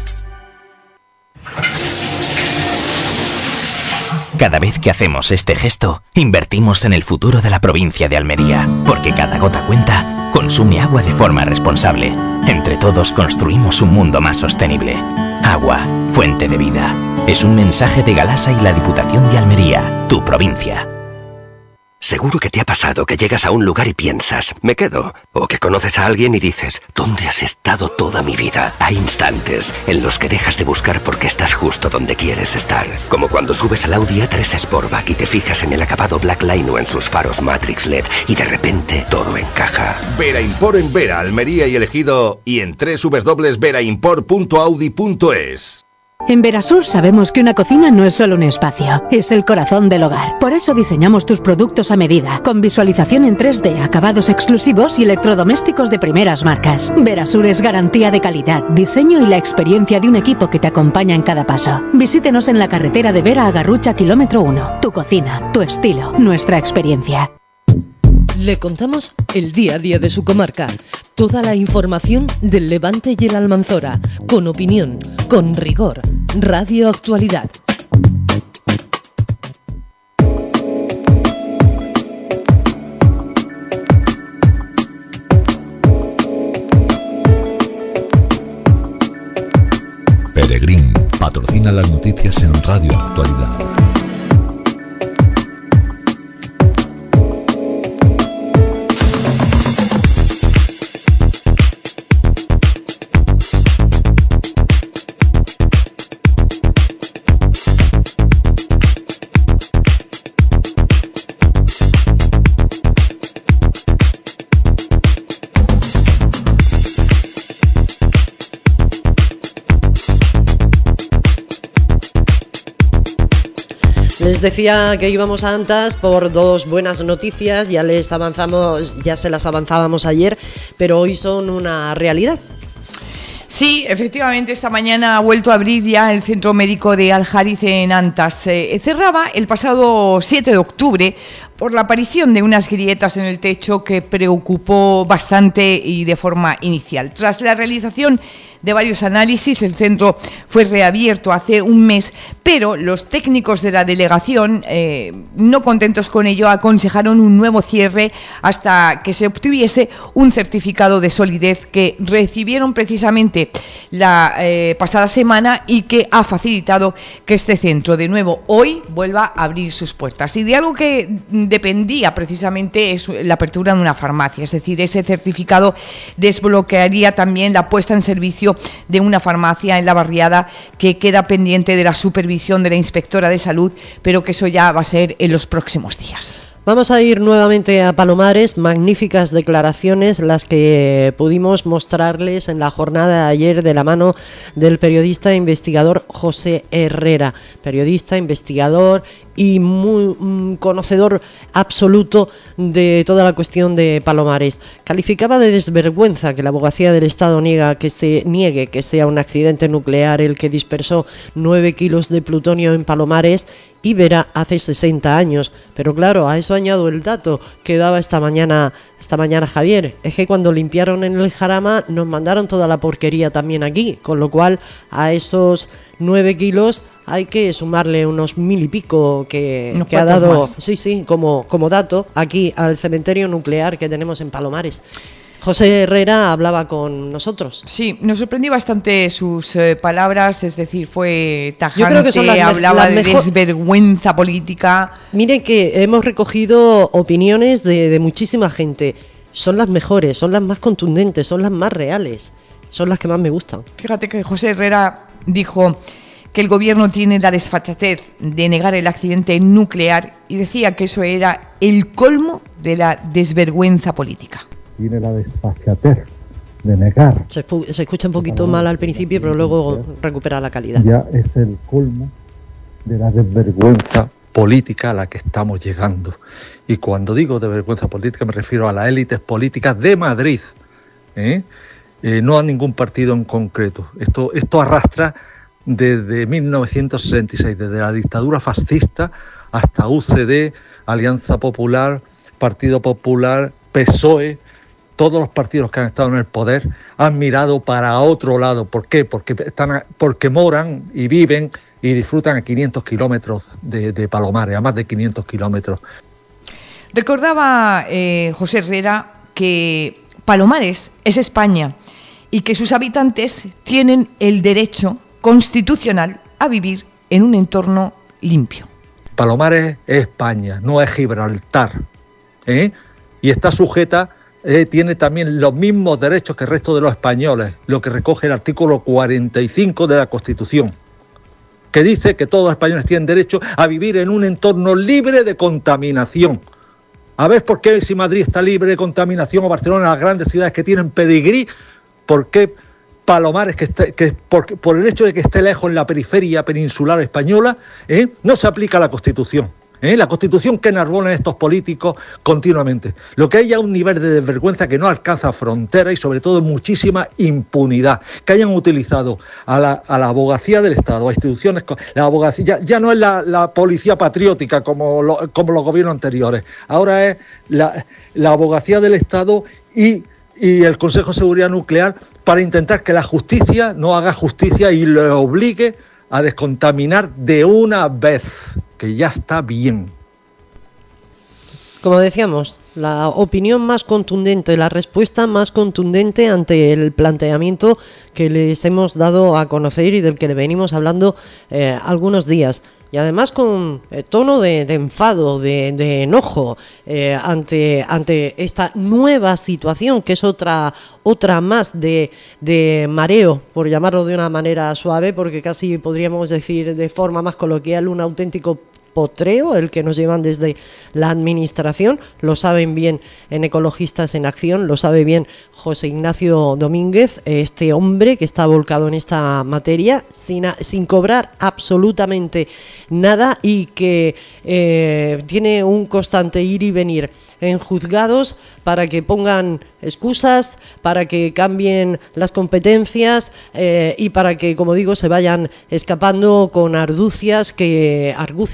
Cada vez que hacemos este gesto, invertimos en el futuro de la provincia de Almería, porque cada gota cuenta, consume agua de forma responsable. Entre todos construimos un mundo más sostenible. Agua, fuente de vida. Es un mensaje de Galasa y la Diputación de Almería, tu provincia. Seguro que te ha pasado que llegas a un lugar y piensas, me quedo. O que conoces a alguien y dices, ¿dónde has estado toda mi vida? Hay instantes en los que dejas de buscar porque estás justo donde quieres estar. Como cuando subes al Audi A3 Sportback y te fijas en el acabado Black Line o en sus faros Matrix LED y de repente todo encaja. Vera Import en Vera, Almería y Elegido, y en www.veraimport.audi.es. En Verasur sabemos que una cocina no es solo un espacio, es el corazón del hogar. Por eso diseñamos tus productos a medida, con visualización en 3D, acabados exclusivos y electrodomésticos de primeras marcas. Verasur es garantía de calidad, diseño y la experiencia de un equipo que te acompaña en cada paso. Visítenos en la carretera de Vera a Garrucha, kilómetro 1. Tu cocina, tu estilo, nuestra experiencia. Le contamos el día a día de su comarca, toda la información del Levante y el Almanzora, con opinión, con rigor. Radio Actualidad. Peregrín patrocina las noticias en Radio Actualidad. Les decía que íbamos a Antas por dos buenas noticias, ya se las avanzábamos ayer, pero hoy son una realidad. Sí, efectivamente, esta mañana ha vuelto a abrir ya el Centro Médico de Aljariz en Antas. Cerraba el pasado 7 de octubre por la aparición de unas grietas en el techo que preocupó bastante y de forma inicial. Tras la realización de varios análisis, el centro fue reabierto hace un mes, pero los técnicos de la delegación, no contentos con ello, aconsejaron un nuevo cierre hasta que se obtuviese un certificado de solidez que recibieron precisamente la pasada semana y que ha facilitado que este centro de nuevo hoy vuelva a abrir sus puertas. Y de algo que dependía precisamente es la apertura de una farmacia, es decir, ese certificado desbloquearía también la puesta en servicio de una farmacia en la barriada que queda pendiente de la supervisión de la inspectora de salud, pero que eso ya va a ser en los próximos días. Vamos a ir nuevamente a Palomares, magníficas declaraciones las que pudimos mostrarles en la jornada de ayer de la mano del periodista e investigador José Herrera, periodista, investigador y muy conocedor absoluto de toda la cuestión de Palomares. Calificaba de desvergüenza que la abogacía del Estado niegue que sea un accidente nuclear el que dispersó 9 kilos de plutonio en Palomares y Vera hace 60 años. Pero claro, a eso añado el dato que daba esta mañana Javier. Es que cuando limpiaron en el Jarama nos mandaron toda la porquería también aquí, con lo cual a esos 9 kilos hay que sumarle unos 1000 y pico que ha dado, sí, como dato aquí al cementerio nuclear que tenemos en Palomares. José Herrera hablaba con nosotros. Sí, nos sorprendió bastante sus palabras, es decir, fue tajante. Yo creo que son hablaba de desvergüenza política. Miren que hemos recogido opiniones de muchísima gente. Son las mejores, son las más contundentes, son las más reales, son las que más me gustan. Fíjate que José Herrera dijo que el gobierno tiene la desfachatez de negar el accidente nuclear y decía que eso era el colmo de la desvergüenza política. Tiene la desfachatez de negar. Se escucha un poquito mal al principio, pero luego recupera la calidad. Ya es el colmo de la desvergüenza política a la que estamos llegando. Y cuando digo desvergüenza política me refiero a las élites políticas de Madrid, no a ningún partido en concreto. Esto arrastra desde 1966, desde la dictadura fascista hasta UCD, Alianza Popular, Partido Popular, PSOE. Todos los partidos que han estado en el poder han mirado para otro lado. ¿Por qué? Porque moran y viven y disfrutan a 500 kilómetros de Palomares, a más de 500 kilómetros. Recordaba José Herrera que Palomares es España y que sus habitantes tienen el derecho constitucional a vivir en un entorno limpio. Palomares es España, no es Gibraltar, y está sujeta... tiene también los mismos derechos que el resto de los españoles, lo que recoge el artículo 45 de la Constitución, que dice que todos los españoles tienen derecho a vivir en un entorno libre de contaminación. A ver por qué si Madrid está libre de contaminación o Barcelona, las grandes ciudades que tienen pedigrí, ¿por qué Palomares, por el hecho de que esté lejos en la periferia peninsular española, no se aplica la Constitución? La Constitución que enarbolan estos políticos continuamente. Lo que hay ya un nivel de desvergüenza que no alcanza frontera y sobre todo muchísima impunidad. Que hayan utilizado a la abogacía del Estado, a instituciones... La abogacía ya no es la policía patriótica como los gobiernos anteriores. Ahora es la abogacía del Estado y el Consejo de Seguridad Nuclear para intentar que la justicia no haga justicia y le obligue a descontaminar de una vez, que ya está bien. Como decíamos, la opinión más contundente, la respuesta más contundente ante el planteamiento que les hemos dado a conocer y del que le venimos hablando algunos días. Y además con tono de enfado, de enojo ante esta nueva situación, que es otra más de mareo, por llamarlo de una manera suave, porque casi podríamos decir de forma más coloquial un auténtico potreo el que nos llevan desde la administración. Lo saben bien en Ecologistas en Acción, lo sabe bien José Ignacio Domínguez, este hombre que está volcado en esta materia sin cobrar absolutamente nada y que tiene un constante ir y venir en juzgados para que pongan excusas, para que cambien las competencias y para que, como digo, se vayan escapando con argucias que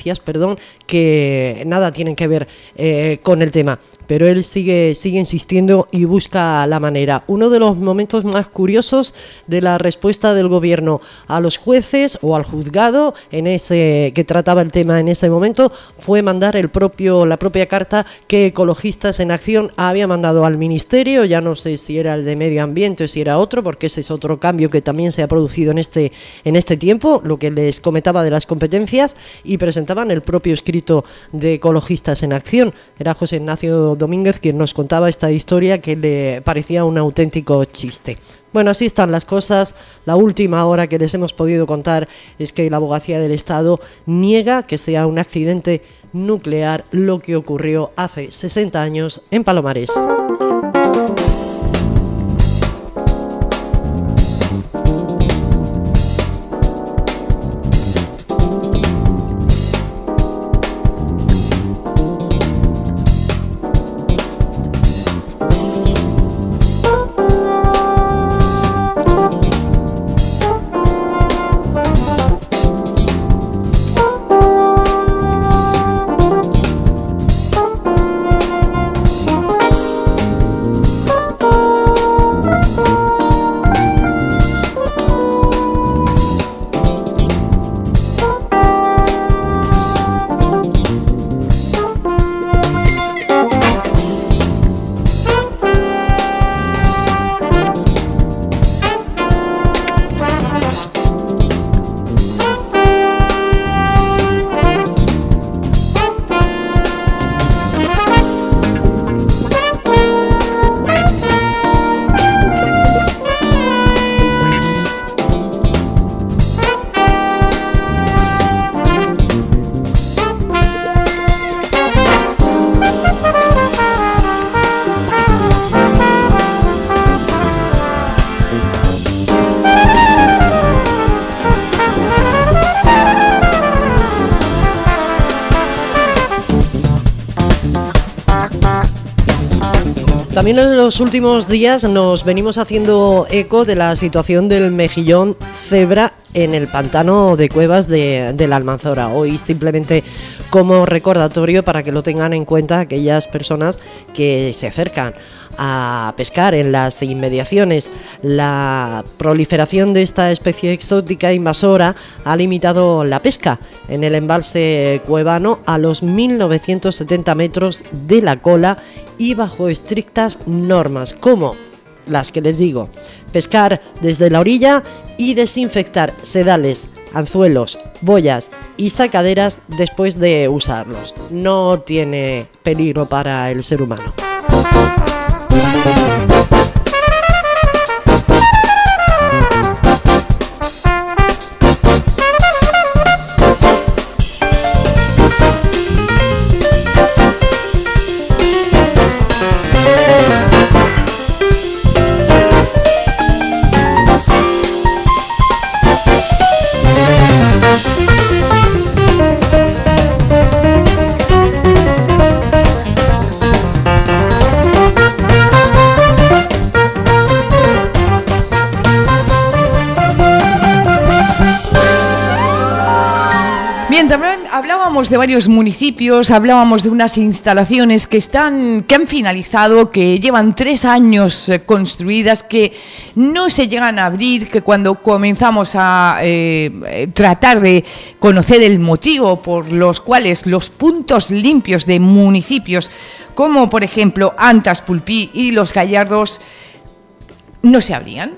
nada tienen que ver con el tema. Pero él sigue insistiendo y busca la manera. Uno de los momentos más curiosos de la respuesta del gobierno a los jueces o al juzgado que trataba el tema en ese momento fue mandar la propia carta que Ecologistas en Acción había mandado al Ministerio. Ya no sé si era el de Medio Ambiente o si era otro, porque ese es otro cambio que también se ha producido en este tiempo, lo que les comentaba de las competencias, y presentaban el propio escrito de Ecologistas en Acción. Era José Ignacio Domínguez quien nos contaba esta historia que le parecía un auténtico chiste. Bueno, así están las cosas. La última hora que les hemos podido contar es que la Abogacía del Estado niega que sea un accidente nuclear lo que ocurrió hace 60 años en Palomares. También en los últimos días nos venimos haciendo eco de la situación del mejillón cebra en el pantano de Cuevas de la Almanzora. Hoy simplemente como recordatorio para que lo tengan en cuenta aquellas personas que se acercan a pescar en las inmediaciones. La proliferación de esta especie exótica invasora ha limitado la pesca en el embalse cuevano a los 1970 metros de la cola y bajo estrictas normas, como las que les digo: pescar desde la orilla y desinfectar sedales, anzuelos, boyas y sacaderas después de usarlos. No tiene peligro para el ser humano. Hablábamos de varios municipios, hablábamos de unas instalaciones que han finalizado, que llevan 3 años construidas, que no se llegan a abrir, que cuando comenzamos a tratar de conocer el motivo por los cuales los puntos limpios de municipios, como por ejemplo Antas, Pulpí y Los Gallardos, no se abrían.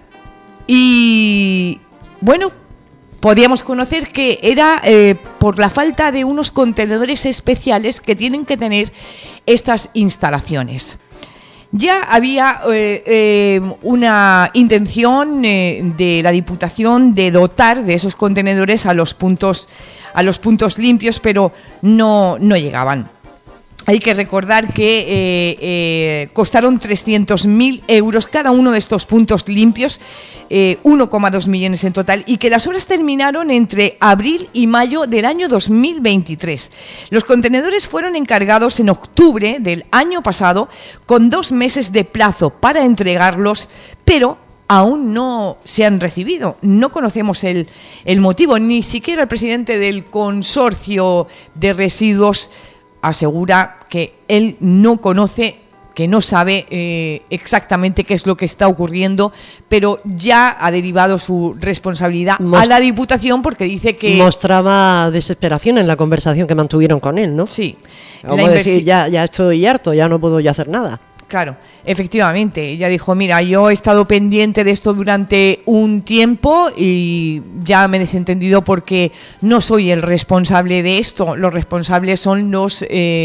Y bueno, podíamos conocer que era por la falta de unos contenedores especiales que tienen que tener estas instalaciones. Ya había una intención de la Diputación de dotar de esos contenedores a los puntos limpios, pero no llegaban. Hay que recordar que costaron 300.000 euros cada uno de estos puntos limpios, 1,2 millones en total, y que las obras terminaron entre abril y mayo del año 2023. Los contenedores fueron encargados en octubre del año pasado, con 2 meses de plazo para entregarlos, pero aún no se han recibido. No conocemos el motivo. Ni siquiera el presidente del consorcio de residuos asegura que él no conoce, que no sabe exactamente qué es lo que está ocurriendo, pero ya ha derivado su responsabilidad a la Diputación, porque dice que... Mostraba desesperación en la conversación que mantuvieron con él, ¿no? Sí. Vamos a decir, ya estoy harto, ya no puedo ya hacer nada. Claro, efectivamente. Ella dijo, mira, yo he estado pendiente de esto durante un tiempo y ya me he desentendido porque no soy el responsable de esto. Los responsables son los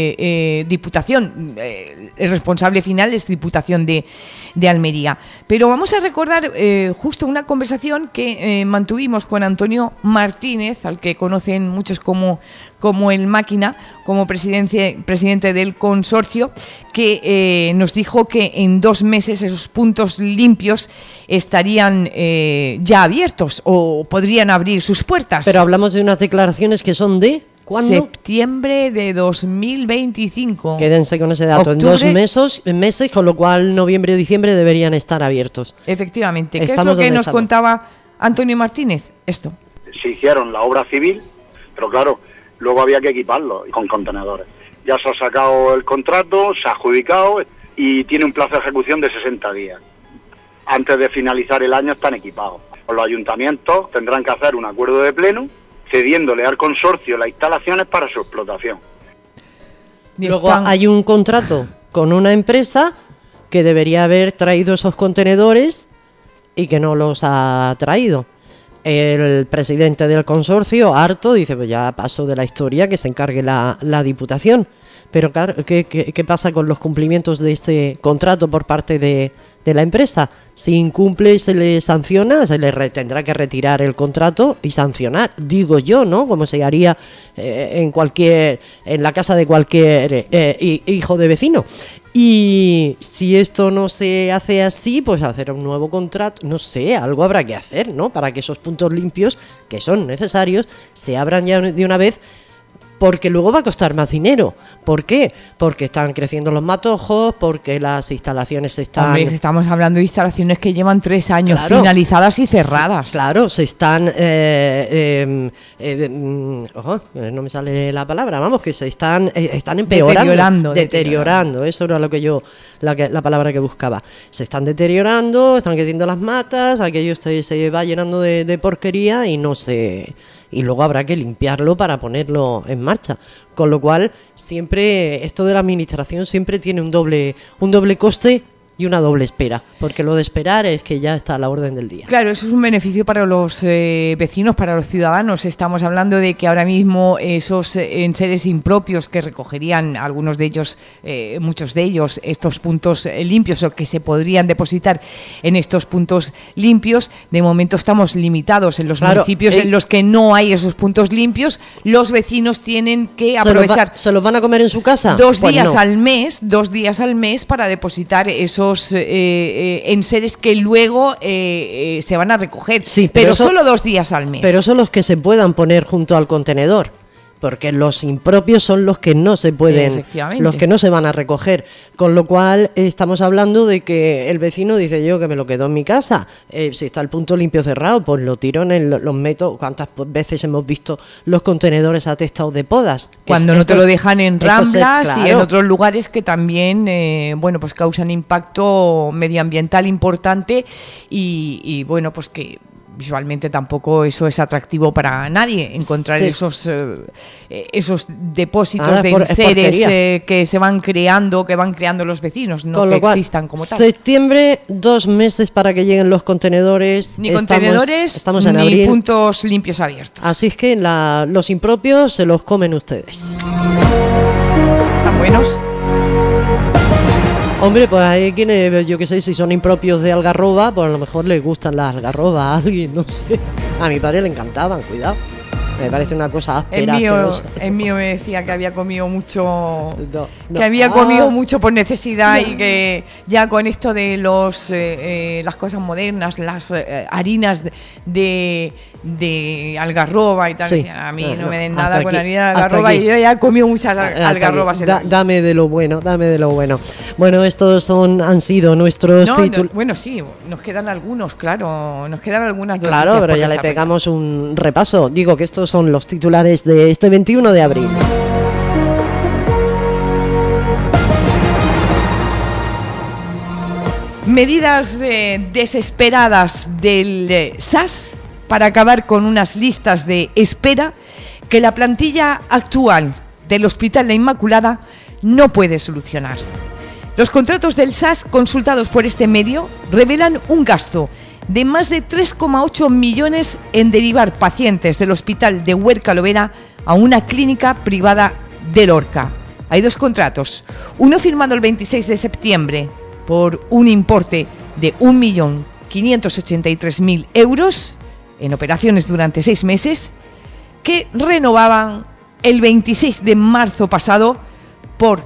Diputación. El responsable final es Diputación de Almería. Pero vamos a recordar justo una conversación que mantuvimos con Antonio Martínez, al que conocen muchos como el Máquina, como presidente del consorcio, que nos dijo que en 2 meses esos puntos limpios estarían ya abiertos o podrían abrir sus puertas. Pero hablamos de unas declaraciones que son de... ¿cuándo? Septiembre de 2025. Quédense con ese dato. Octubre, en 2 meses, con lo cual noviembre y diciembre deberían estar abiertos. Efectivamente. ¿Qué es lo que nos contaba Antonio Martínez? Esto. Se hicieron la obra civil, pero claro, luego había que equiparlo con contenedores. Ya se ha sacado el contrato, se ha adjudicado y tiene un plazo de ejecución de 60 días. Antes de finalizar el año están equipados. Los ayuntamientos tendrán que hacer un acuerdo de pleno cediéndole al consorcio las instalaciones para su explotación. Luego hay un contrato con una empresa que debería haber traído esos contenedores y que no los ha traído. El presidente del consorcio, harto, dice, pues ya paso de la historia, que se encargue la Diputación. Pero claro, ¿qué pasa con los cumplimientos de este contrato por parte de la empresa? Si incumple, se le sanciona, se le tendrá que retirar el contrato y sancionar, digo yo, ¿no? Como se haría en la casa de cualquier hijo de vecino. Y si esto no se hace así, pues hacer un nuevo contrato, no sé, algo habrá que hacer, ¿no? Para que esos puntos limpios, que son necesarios, se abran ya de una vez, porque luego va a costar más dinero. ¿Por qué? Porque están creciendo los matojos, porque las instalaciones están... Hombre, estamos hablando de instalaciones que llevan 3 años, claro, finalizadas y cerradas. Claro, se están... no me sale la palabra, vamos, que se están empeorando. Deteriorando, eso era lo que yo... La palabra que buscaba. Se están deteriorando, están creciendo las matas, aquello se va llenando de porquería y no se... Y luego habrá que limpiarlo para ponerlo en marcha. Con lo cual, siempre esto de la administración siempre tiene un doble coste y una doble espera, porque lo de esperar es que ya está a la orden del día. Claro, eso es un beneficio para los vecinos, para los ciudadanos. Estamos hablando de que ahora mismo esos enseres impropios que recogerían algunos de ellos, muchos de ellos, estos puntos limpios, o que se podrían depositar en estos puntos limpios, de momento estamos limitados en los municipios en los que no hay esos puntos limpios. Los vecinos tienen que aprovechar. ¿Se los van a comer en su casa? 2 días al mes para depositar esos enseres que luego se van a recoger, sí, pero solo 2 días al mes. Pero son los que se puedan poner junto al contenedor, porque los impropios son los que no se pueden, los que no se van a recoger, con lo cual estamos hablando de que el vecino dice, yo que me lo quedo en mi casa, si está el punto limpio cerrado, pues lo tiro los meto. ¿Cuántas veces hemos visto los contenedores atestados de podas? Cuando no te lo dejan en Ramblas y en otros lugares que también pues causan impacto medioambiental importante y pues que visualmente tampoco eso es atractivo para nadie, encontrar esos depósitos de enseres que van creando los vecinos, no que existan como tal. Septiembre, 2 meses para que lleguen los contenedores. Ni contenedores, estamos en ni abril. Puntos limpios abiertos. Así es que los impropios se los comen ustedes. ¿Tan buenos? Hombre, pues hay quienes, yo qué sé, si son impropios de algarroba, pues a lo mejor les gustan las algarrobas a alguien, no sé. A mi padre le encantaban, cuidado. Me parece una cosa áspera. El mío me decía que había comido mucho, que había comido mucho por necesidad y que ya con esto de las cosas modernas, las harinas de algarroba y tal, Sí. a mí no me den nada con harina de hasta algarroba aquí. y yo ya he comido muchas algarrobas. Dame de lo bueno, dame de lo bueno. Bueno, estos han sido nuestros títulos. Bueno, sí, nos quedan algunos, claro, nos quedan algunas noticias. Claro, pero ya le pegamos un repaso. Digo que estos son los titulares de este 21 de abril. Medidas desesperadas del SAS para acabar con unas listas de espera que la plantilla actual del Hospital La Inmaculada no puede solucionar. Los contratos del SAS consultados por este medio revelan un gasto de más de 3,8 millones en derivar pacientes del hospital de Huerca-Lovera a una clínica privada de Lorca. Hay dos contratos, uno firmado el 26 de septiembre por un importe de 1.583.000 euros en operaciones durante 6 meses, que renovaban el 26 de marzo pasado por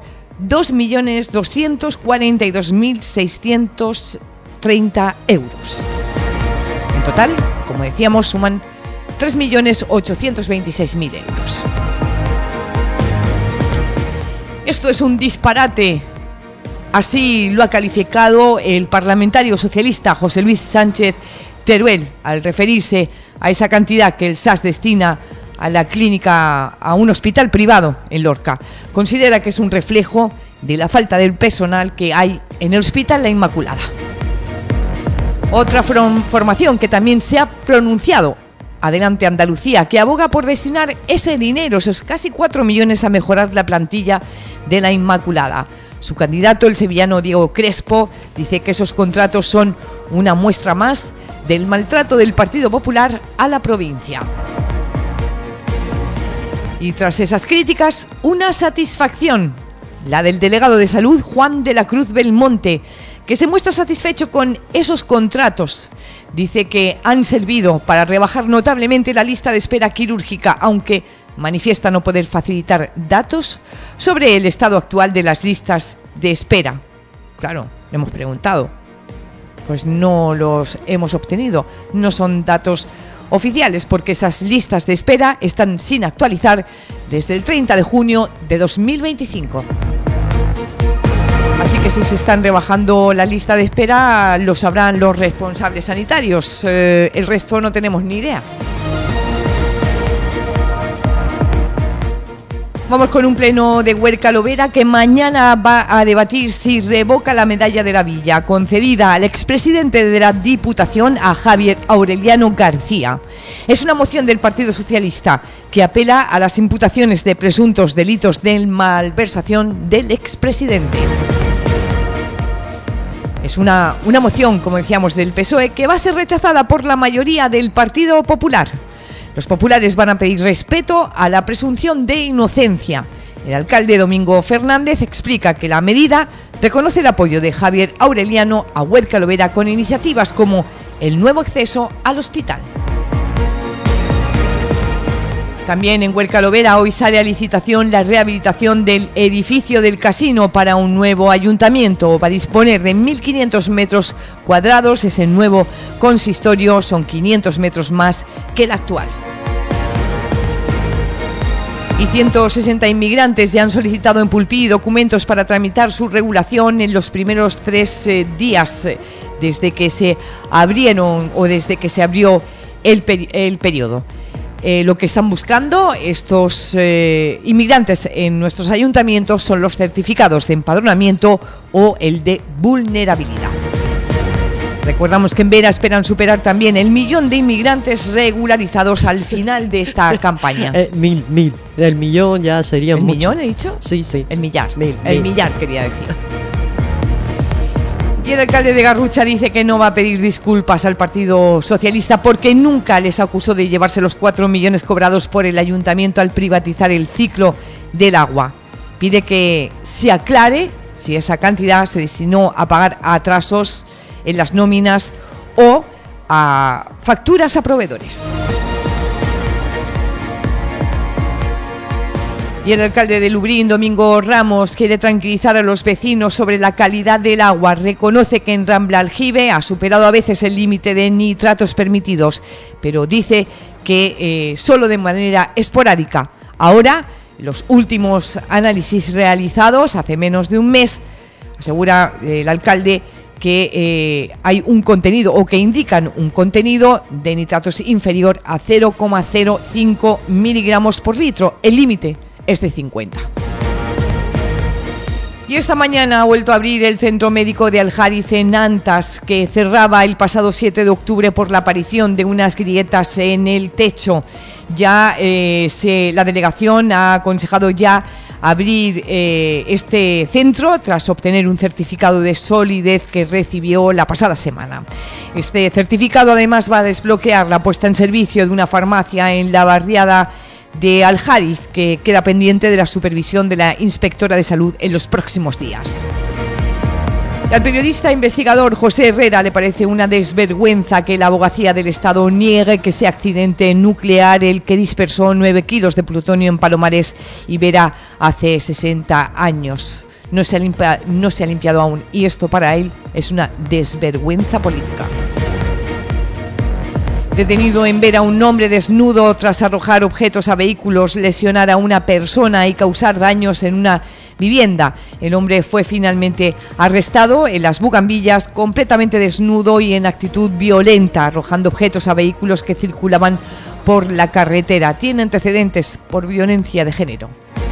2.242.630 euros. En total, como decíamos, suman 3.826.000 euros. Esto es un disparate. Así lo ha calificado el parlamentario socialista José Luis Sánchez Teruel al referirse a esa cantidad que el SAS destina a la clínica, a un hospital privado en Lorca. Considera que es un reflejo de la falta del personal que hay en el Hospital La Inmaculada. Otra formación que también se ha pronunciado, Adelante Andalucía, que aboga por destinar ese dinero, esos casi 4 millones, a mejorar la plantilla de La Inmaculada. Su candidato, el sevillano Diego Crespo, dice que esos contratos son una muestra más del maltrato del Partido Popular a la provincia. Y tras esas críticas, una satisfacción, la del delegado de Salud, Juan de la Cruz Belmonte, que se muestra satisfecho con esos contratos. Dice que han servido para rebajar notablemente la lista de espera quirúrgica, aunque manifiesta no poder facilitar datos sobre el estado actual de las listas de espera. Claro, le hemos preguntado, pues no los hemos obtenido, no son datos oficiales, porque esas listas de espera están sin actualizar desde el 30 de junio de 2025. Así que si se están rebajando la lista de espera, lo sabrán los responsables sanitarios. El resto no tenemos ni idea. Vamos con un pleno de Huerca-Lovera que mañana va a debatir si revoca la medalla de la Villa concedida al expresidente de la Diputación, a Javier Aureliano García. Es una moción del Partido Socialista que apela a las imputaciones de presuntos delitos de malversación del expresidente. Es una moción, como decíamos, del PSOE, que va a ser rechazada por la mayoría del Partido Popular. Los populares van a pedir respeto a la presunción de inocencia. El alcalde Domingo Fernández explica que la medida reconoce el apoyo de Javier Aureliano a Huerca-Lovera con iniciativas como el nuevo acceso al hospital. También en Huerca-Lovera hoy sale a licitación la rehabilitación del edificio del casino para un nuevo ayuntamiento. Va a disponer de 1.500 metros cuadrados. Ese nuevo consistorio son 500 metros más que el actual. Y 160 inmigrantes ya han solicitado en Pulpí documentos para tramitar su regulación en los primeros 3 días desde que se abrieron o desde que se abrió el periodo. Lo que están buscando estos inmigrantes en nuestros ayuntamientos son los certificados de empadronamiento o el de vulnerabilidad. Recordamos que en Vera esperan superar también el 1.000.000 de inmigrantes regularizados al final de esta campaña. 1.000. El millón ya sería ¿El mucho. millón he dicho? Sí. El millar. Mil. Millar quería decir. Y el alcalde de Garrucha dice que no va a pedir disculpas al Partido Socialista porque nunca les acusó de llevarse los 4 millones cobrados por el ayuntamiento al privatizar el ciclo del agua. Pide que se aclare si esa cantidad se destinó a pagar atrasos en las nóminas o a facturas a proveedores. Y el alcalde de Lubrién, Domingo Ramos, quiere tranquilizar a los vecinos sobre la calidad del agua. Reconoce que en Rambla Aljibe ha superado a veces el límite de nitratos permitidos, pero dice que solo de manera esporádica. Ahora, los últimos análisis realizados hace menos de un mes, asegura el alcalde que hay un contenido, o que indican un contenido de nitratos inferior a 0,05 miligramos por litro. El límite es de 50. Y esta mañana ha vuelto a abrir el Centro Médico de Aljariz en Antas, que cerraba el pasado 7 de octubre por la aparición de unas grietas en el techo. Ya la delegación ha aconsejado ya abrir este centro tras obtener un certificado de solidez que recibió la pasada semana. Este certificado además va a desbloquear la puesta en servicio de una farmacia en la barriada de Aljariz, que queda pendiente de la supervisión de la inspectora de salud en los próximos días. Al periodista investigador José Herrera le parece una desvergüenza que la abogacía del Estado niegue que sea accidente nuclear el que dispersó 9 kilos de plutonio en Palomares y Vera hace 60 años. No se ha limpiado aún, y esto para él es una desvergüenza política. Detenido en Vera un hombre desnudo tras arrojar objetos a vehículos, lesionar a una persona y causar daños en una vivienda. El hombre fue finalmente arrestado en Las Bugambillas, completamente desnudo y en actitud violenta, arrojando objetos a vehículos que circulaban por la carretera. Tiene antecedentes por violencia de género.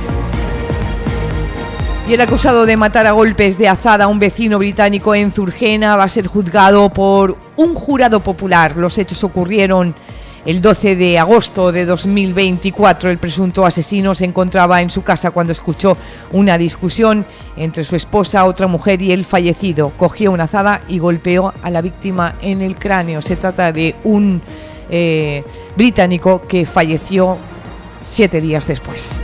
Y el acusado de matar a golpes de azada a un vecino británico en Zurgena va a ser juzgado por un jurado popular. Los hechos ocurrieron el 12 de agosto de 2024. El presunto asesino se encontraba en su casa cuando escuchó una discusión entre su esposa, otra mujer y el fallecido. Cogió una azada y golpeó a la víctima en el cráneo. Se trata de un británico que falleció 7 días después.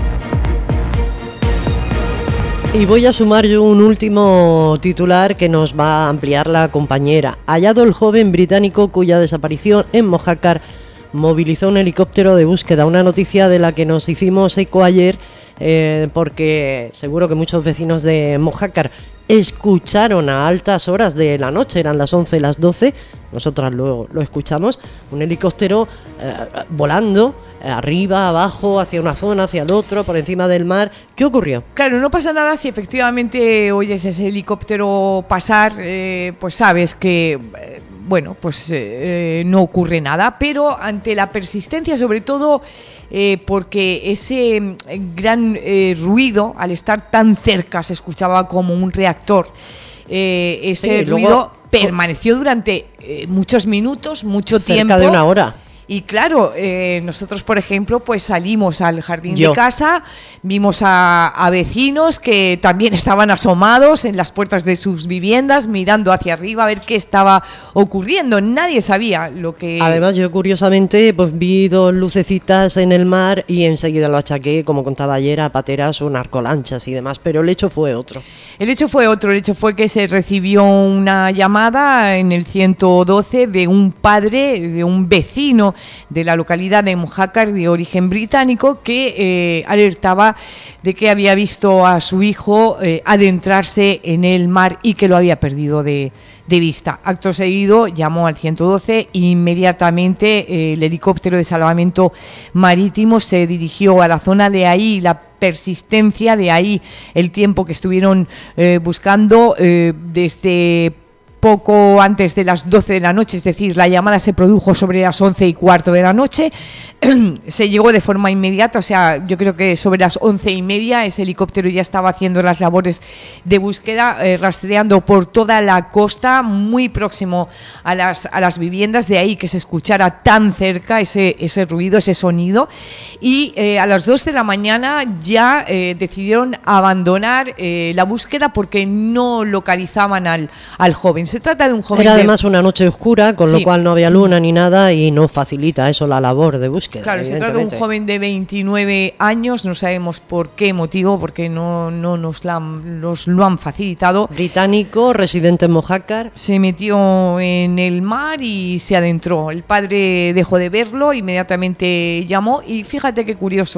Y voy a sumar yo un último titular que nos va a ampliar la compañera. Hallado el joven británico cuya desaparición en Mojácar movilizó un helicóptero de búsqueda. Una noticia de la que nos hicimos eco ayer, porque seguro que muchos vecinos de Mojácar escucharon a altas horas de la noche, eran las 11, las 12, nosotras lo escuchamos, un helicóptero volando arriba, abajo, hacia una zona, hacia el otro, por encima del mar. ¿Qué ocurrió? Claro, no pasa nada si efectivamente oyes ese helicóptero pasar, pues sabes que, no ocurre nada, pero ante la persistencia, sobre todo porque ese gran ruido, al estar tan cerca, se escuchaba como un reactor, ese ruido permaneció durante muchos minutos, mucho tiempo. Cerca de una hora. Y claro, nosotros, por ejemplo, pues salimos al jardín de casa, vimos a vecinos que también estaban asomados en las puertas de sus viviendas, mirando hacia arriba a ver qué estaba ocurriendo. Nadie sabía lo que... Además, yo curiosamente pues vi 2 lucecitas en el mar y enseguida lo achaqué, como contaba ayer, a pateras o narcolanchas y demás, pero el hecho fue otro. El hecho fue que se recibió una llamada en el 112 de un padre, de un vecino de la localidad de Mojácar, de origen británico, que alertaba de que había visto a su hijo adentrarse en el mar y que lo había perdido de vista. Acto seguido llamó al 112 e inmediatamente el helicóptero de salvamento marítimo se dirigió a la zona. De ahí la persistencia, de ahí el tiempo que estuvieron buscando desde poco antes de las 12 de la noche, es decir, la llamada se produjo sobre las 11:15 de la noche, se llegó de forma inmediata, o sea, yo creo que sobre las 11:30 ese helicóptero ya estaba haciendo las labores de búsqueda, rastreando por toda la costa, muy próximo a las viviendas, de ahí que se escuchara tan cerca ese ruido, ese sonido, y a las 2 de la mañana ya decidieron abandonar la búsqueda porque no localizaban al joven. Se trata de un joven... Era además una noche oscura, con lo cual no había luna ni nada y no facilita eso la labor de búsqueda. Claro, se trata de un joven de 29 años, no sabemos por qué motivo, porque no nos lo han facilitado. Británico, residente en Mojácar. Se metió en el mar y se adentró. El padre dejó de verlo, inmediatamente llamó y fíjate qué curioso.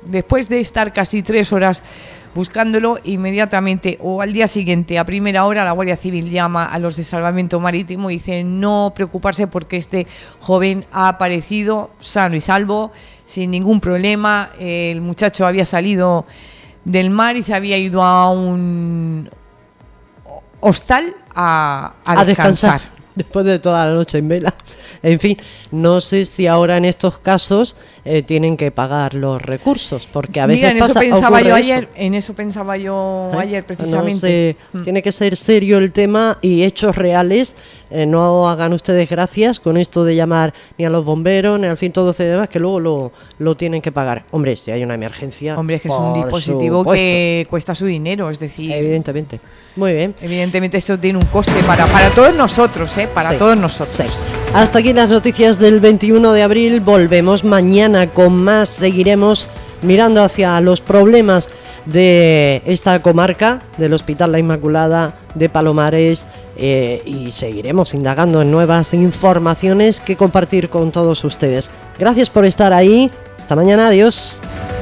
después de estar casi 3 horas buscándolo, inmediatamente o al día siguiente a primera hora la Guardia Civil llama a los de Salvamento Marítimo y dice no preocuparse porque este joven ha aparecido sano y salvo, sin ningún problema. El muchacho había salido del mar y se había ido a un hostal a descansar. Después de toda la noche en vela. En fin, no sé si ahora en estos casos tienen que pagar los recursos, porque a veces Mira, en pasa, eso pensaba yo eso. ayer, en eso pensaba yo ayer precisamente. No sé, tiene que ser serio el tema y hechos reales. No hagan ustedes gracias con esto de llamar ni a los bomberos, ni al 112 y demás, que luego lo tienen que pagar. Hombre, si hay una emergencia. Hombre, es que es un dispositivo que cuesta su dinero, es decir. Evidentemente. Muy bien. Evidentemente eso tiene un coste para todos nosotros, para todos nosotros. Sí. Hasta aquí las noticias del 21 de abril. Volvemos mañana con más. Seguiremos mirando hacia los problemas de esta comarca, del Hospital La Inmaculada de Palomares, y seguiremos indagando en nuevas informaciones que compartir con todos ustedes. Gracias por estar ahí. Hasta mañana. Adiós.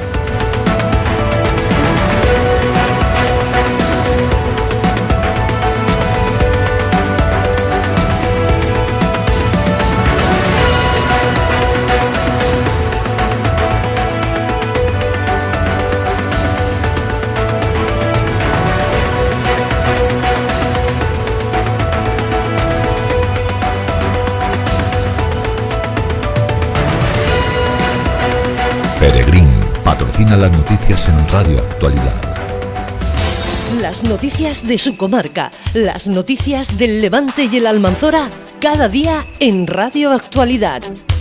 Peregrín patrocina las noticias en Radio Actualidad. Las noticias de su comarca, las noticias del Levante y el Almanzora, cada día en Radio Actualidad.